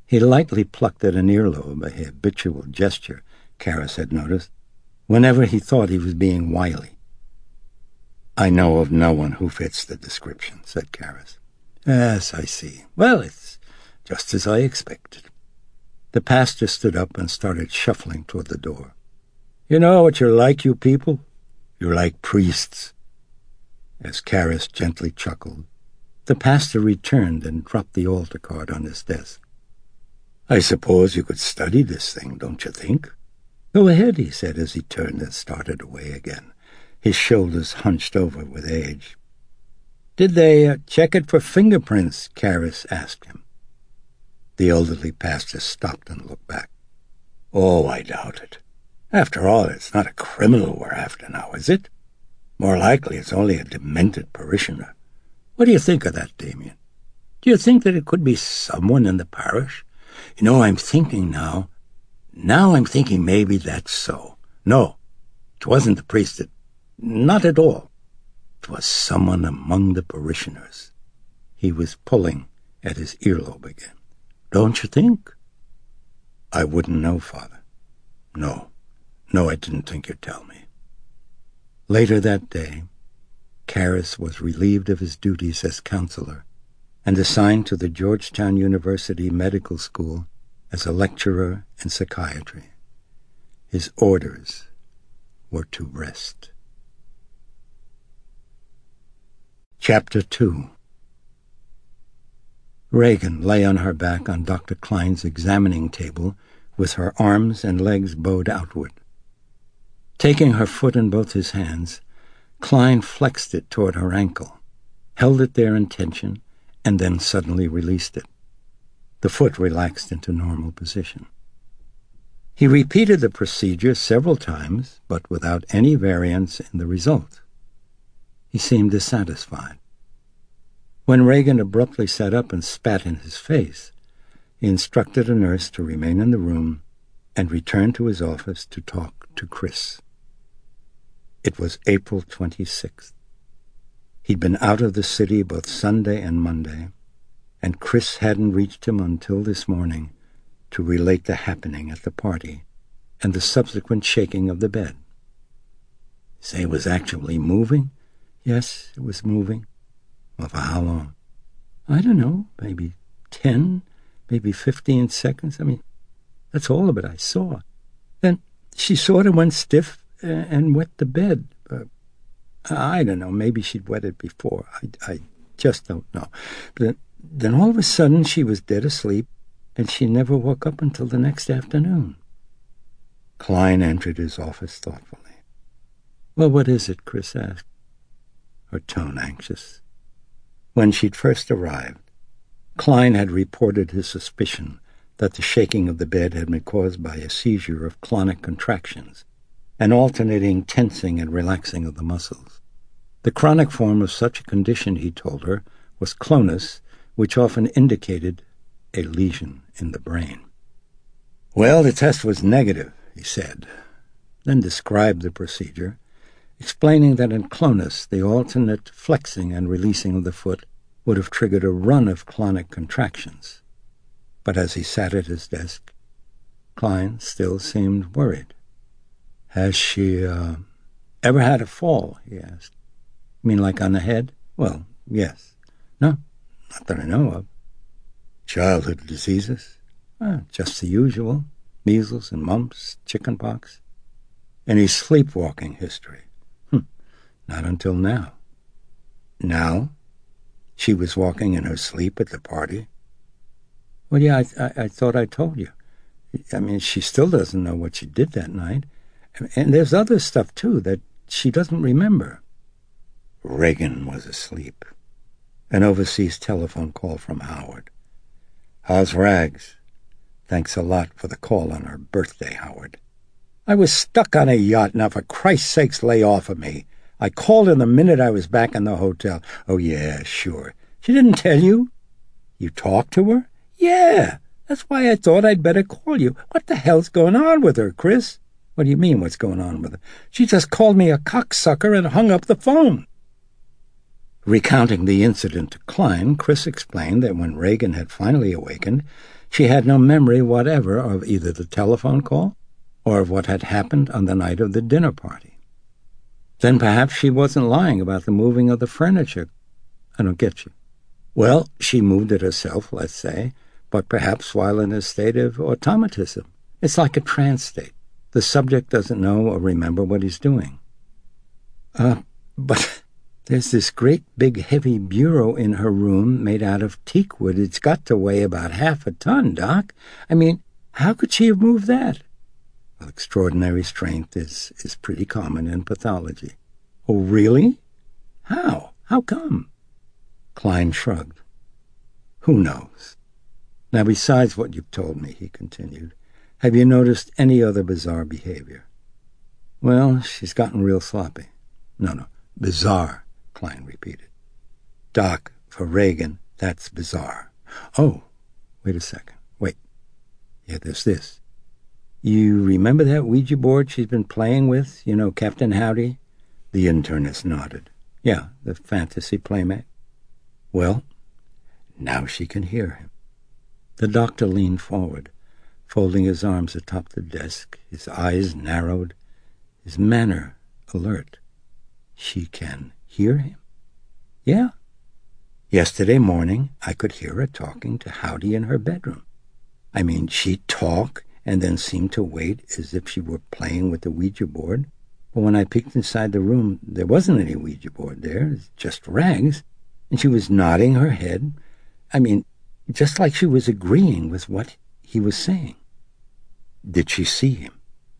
He lightly plucked at an earlobe, a habitual gesture, Karras had noticed, whenever he thought he was being wily. "I know of no one who fits the description," said Karras. "Yes, I see. Well, it's just as I expected." The pastor stood up and started shuffling toward the door. "You know what you're like, you people? You're like priests." As Karras gently chuckled, the pastor returned and dropped the altar card on his desk. "I suppose you could study this thing, don't you think?" "Go ahead," he said as he turned and started away again, his shoulders hunched over with age. "Did they uh, check it for fingerprints?" Karras asked him. The elderly pastor stopped and looked back. "Oh, I doubt it. After all, it's not a criminal we're after now, is it? More likely it's only a demented parishioner. What do you think of that, Damien? Do you think that it could be someone in the parish? You know, I'm thinking now, now I'm thinking maybe that's so. No, it wasn't the priest. It, not at all. It was someone among the parishioners." He was pulling at his earlobe again. "Don't you think?" "I wouldn't know, Father. No, no, I didn't think you'd tell me." Later that day, Karras was relieved of his duties as counselor and assigned to the Georgetown University Medical School as a lecturer in psychiatry. His orders were to rest. Chapter two. Regan lay on her back on Doctor Klein's examining table with her arms and legs bowed outward. Taking her foot in both his hands, Klein flexed it toward her ankle, held it there in tension, and then suddenly released it. The foot relaxed into normal position. He repeated the procedure several times, but without any variance in the result. He seemed dissatisfied. When Regan abruptly sat up and spat in his face, he instructed a nurse to remain in the room and return to his office to talk to Chris. It was April twenty-sixth. He'd been out of the city both Sunday and Monday, and Chris hadn't reached him until this morning to relate the happening at the party and the subsequent shaking of the bed. Say it was actually moving? Yes, it was moving. Well, for how long? I don't know, maybe ten, maybe fifteen seconds. I mean, that's all of it I saw. Then she sort of went stiff and wet the bed. Uh, I don't know, maybe she'd wet it before. I, I just don't know. But then all of a sudden she was dead asleep, and she never woke up until the next afternoon. Klein entered his office thoughtfully. "Well, what is it?" Chris asked, her tone anxious. When she'd first arrived, Klein had reported his suspicion that the shaking of the bed had been caused by a seizure of clonic contractions, an alternating tensing and relaxing of the muscles. The chronic form of such a condition, he told her, was clonus, which often indicated a lesion in the brain. "Well, the test was negative," he said, then described the procedure, explaining that in clonus the alternate flexing and releasing of the foot would have triggered a run of clonic contractions. But as he sat at his desk, Klein still seemed worried. "Has she, uh, ever had a fall?" he asked. "You mean like on the head?" "Well, yes." "No, not that I know of." "Childhood diseases?" Ah, "just the usual. Measles and mumps, chicken pox." "Any sleepwalking history?" "Hm, not until now." "Now? She was walking in her sleep at the party?" "Well, yeah, I, I, I thought I told you. I mean, she still doesn't know what she did that night. And there's other stuff, too, that she doesn't remember." Regan was asleep. An overseas telephone call from Howard. "How's Rags?" "Thanks a lot for the call on her birthday, Howard." "I was stuck on a yacht. Now, for Christ's sakes, lay off of me. I called her the minute I was back in the hotel." "Oh, yeah, sure. She didn't tell you?" "You talked to her?" "Yeah. That's why I thought I'd better call you. What the hell's going on with her, Chris?" "What do you mean, what's going on with her?" "She just called me a cocksucker and hung up the phone." Recounting the incident to Klein, Chris explained that when Regan had finally awakened, she had no memory whatever of either the telephone call or of what had happened on the night of the dinner party. Then perhaps she wasn't lying about the moving of the furniture. I don't get you. Well, she moved it herself, let's say, but perhaps while in a state of automatism. It's like a trance state. The subject doesn't know or remember what he's doing. Uh, but there's this great big heavy bureau in her room made out of teak wood. It's got to weigh about half a ton, Doc. I mean, how could she have moved that? Well, extraordinary strength is, is pretty common in pathology. Oh, really? How? How come? Klein shrugged. Who knows? Now, besides what you've told me, he continued, have you noticed any other bizarre behavior? Well, she's gotten real sloppy. No, no, bizarre, Klein repeated. Doc, for Regan, that's bizarre. Oh, wait a second. Wait. Yeah, there's this. You remember that Ouija board she's been playing with? You know, Captain Howdy? The internist nodded. Yeah, the fantasy playmate. Well, now she can hear him. The doctor leaned forward, folding his arms atop the desk, his eyes narrowed, his manner alert. She can hear him? Yeah. Yesterday morning, I could hear her talking to Howdy in her bedroom. I mean, she'd talk and then seem to wait as if she were playing with the Ouija board. But when I peeked inside the room, there wasn't any Ouija board there, it's just rags, and she was nodding her head. I mean, just like she was agreeing with what he was saying. Did she see him?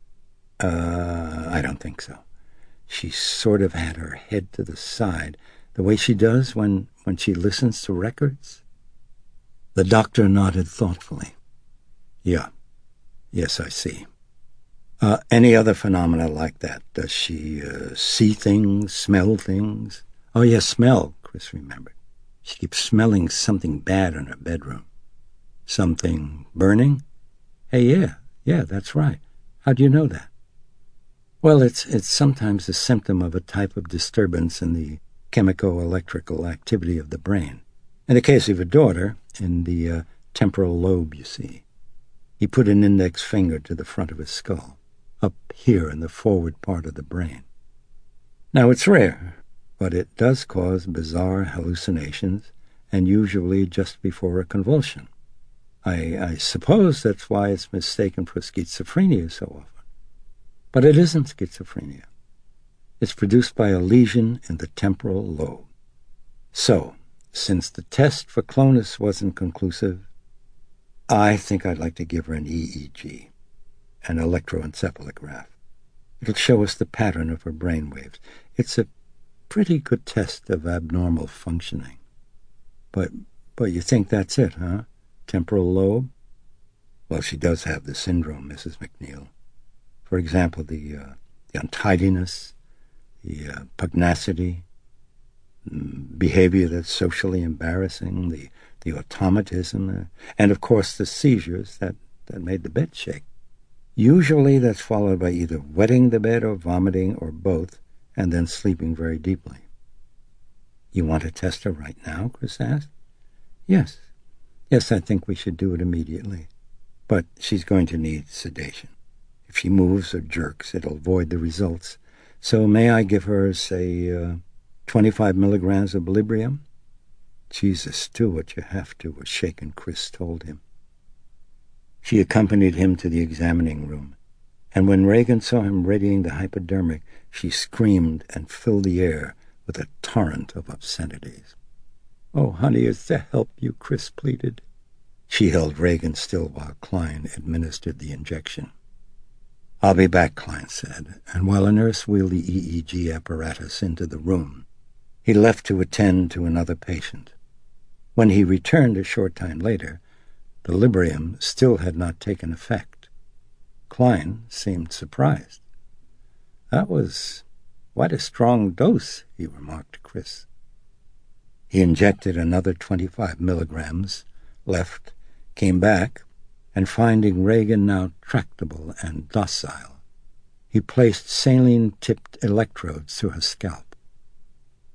Uh, I don't think so. She sort of had her head to the side, the way she does when, when she listens to records. The doctor nodded thoughtfully. Yeah. Yes, I see. Uh, any other phenomena like that? Does she uh, see things, smell things? Oh, yes, smell, Chris remembered. She keeps smelling something bad in her bedroom. Something burning? Hey, yeah, yeah, that's right. How do you know that? Well, it's it's sometimes a symptom of a type of disturbance in the chemico-electrical activity of the brain. In the case of your daughter, in the uh, temporal lobe, you see. He put an index finger to the front of his skull, up here in the forward part of the brain. Now, it's rare, but it does cause bizarre hallucinations, and usually just before a convulsion. I, I suppose that's why it's mistaken for schizophrenia so often. But it isn't schizophrenia. It's produced by a lesion in the temporal lobe. So, since the test for clonus wasn't conclusive, I think I'd like to give her an E E G, an electroencephalograph. It'll show us the pattern of her brain waves. It's a pretty good test of abnormal functioning. But, but you think that's it, huh? Temporal lobe? Well, she does have the syndrome, Missus McNeil. For example, the, uh, the untidiness, the uh, pugnacity, behavior that's socially embarrassing, the, the automatism, uh, and, of course, the seizures that, that made the bed shake. Usually that's followed by either wetting the bed or vomiting or both, and then sleeping very deeply. You want to test her right now, Chris asked. Yes. Yes, I think we should do it immediately. But she's going to need sedation. If she moves or jerks, it'll void the results. So may I give her, say, uh, twenty-five milligrams of Librium? Jesus, do what you have to, a shaken Chris told him. She accompanied him to the examining room, and when Regan saw him readying the hypodermic, she screamed and filled the air with a torrent of obscenities. Oh, honey, it's to help you, Chris pleaded. She held Regan still while Klein administered the injection. I'll be back, Klein said, and while a nurse wheeled the E E G apparatus into the room, he left to attend to another patient. When he returned a short time later, the Librium still had not taken effect. Klein seemed surprised. That was quite a strong dose, he remarked to Chris. He injected another twenty-five milligrams, left, came back, and finding Regan now tractable and docile, he placed saline-tipped electrodes through her scalp.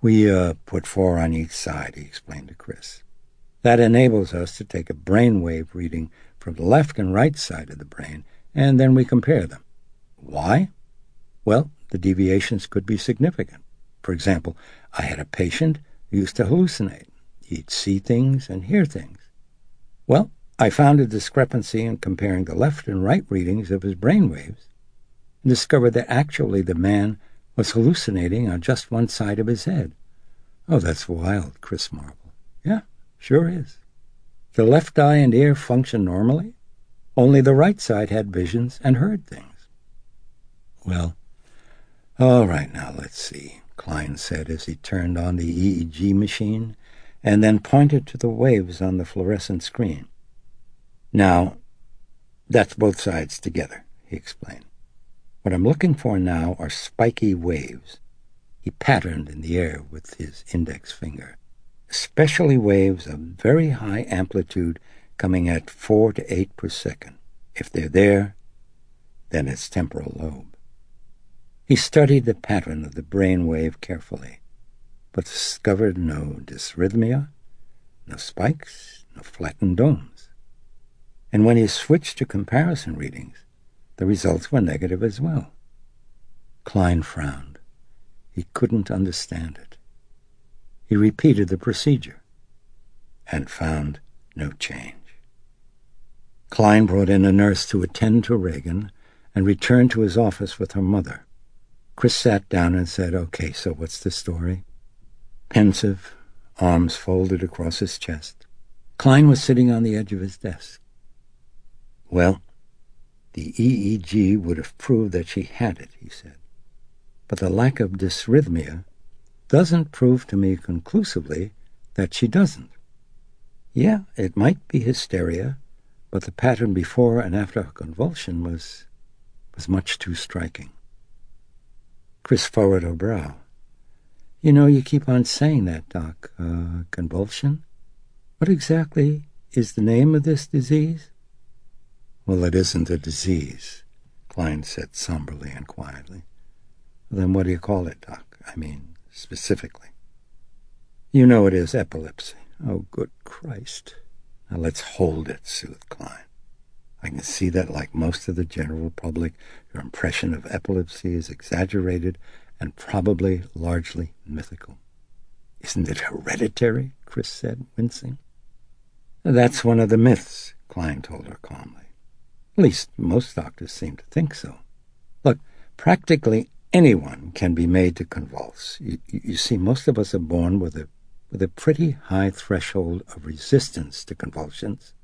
We uh, put four on each side, he explained to Chris. That enables us to take a brainwave reading from the left and right side of the brain, and then we compare them. Why? Well, the deviations could be significant. For example, I had a patient who used to hallucinate. He'd see things and hear things. Well, I found a discrepancy in comparing the left and right readings of his brainwaves and discovered that actually the man was hallucinating on just one side of his head. Oh, that's wild, Chris marveled. Yeah, sure is. The left eye and ear functioned normally. Only the right side had visions and heard things. Well, all right, now let's see, Klein said as he turned on the E E G machine and then pointed to the waves on the fluorescent screen. Now, that's both sides together, he explained. What I'm looking for now are spiky waves. He patterned in the air with his index finger, especially waves of very high amplitude coming at four to eight per second. If they're there, then it's temporal lobe. He studied the pattern of the brain wave carefully, but discovered no dysrhythmia, no spikes, no flattened domes. And when he switched to comparison readings, the results were negative as well. Klein frowned. He couldn't understand it. He repeated the procedure and found no change. Klein brought in a nurse to attend to Reagan and returned to his office with her mother. Chris sat down and said, "Okay, so what's the story?" Pensive, arms folded across his chest, Klein was sitting on the edge of his desk. Well, the E E G would have proved that she had it, he said. But the lack of dysrhythmia doesn't prove to me conclusively that she doesn't. Yeah, it might be hysteria, but the pattern before and after her convulsion was, was much too striking. Chris furrowed her brow. You know, you keep on saying that, Doc. Uh, convulsion? What exactly is the name of this disease? Well, it isn't a disease, Klein said somberly and quietly. Then what do you call it, Doc? I mean, specifically. You know it is epilepsy. Oh, good Christ. Now let's hold it, soothed Klein. I can see that, like most of the general public, your impression of epilepsy is exaggerated and probably largely mythical. Isn't it hereditary? Chris said, wincing. That's one of the myths, Klein told her calmly. At least most doctors seem to think so. Look, practically anyone can be made to convulse. You, you see, most of us are born with a with a pretty high threshold of resistance to convulsions,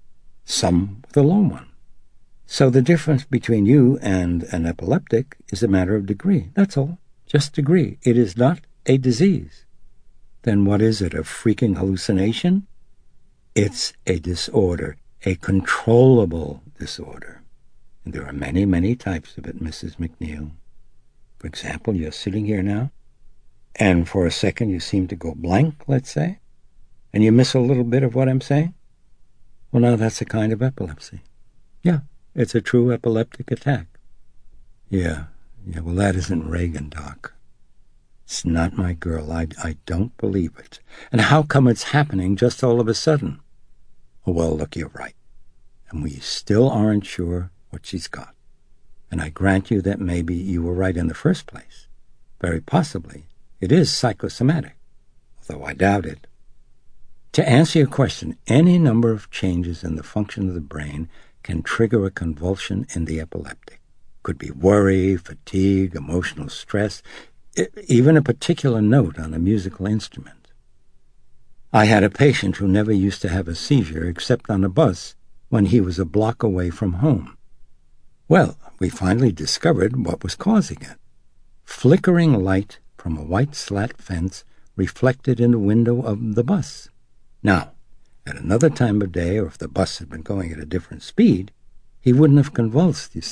some with a low one. So the difference between you and an epileptic is a matter of degree. That's all. Just degree. It is not a disease. Then what is it, a freaking hallucination? It's a disorder, a controllable disorder. And there are many, many types of it, Missus McNeil. For example, you're sitting here now, and for a second you seem to go blank, let's say, and you miss a little bit of what I'm saying. Well, now that's a kind of epilepsy. Yeah, it's a true epileptic attack. Yeah, yeah, well, that isn't Reagan, Doc. It's not my girl. I, I don't believe it. And how come it's happening just all of a sudden? Oh, well, look, you're right. And we still aren't sure what she's got. And I grant you that maybe you were right in the first place. Very possibly it is psychosomatic, although I doubt it. To answer your question, any number of changes in the function of the brain can trigger a convulsion in the epileptic. Could be worry, fatigue, emotional stress, even a particular note on a musical instrument. I had a patient who never used to have a seizure except on a bus when he was a block away from home. Well, we finally discovered what was causing it. Flickering light from a white slat fence reflected in the window of the bus. Now, at another time of day, or if the bus had been going at a different speed, he wouldn't have convulsed, you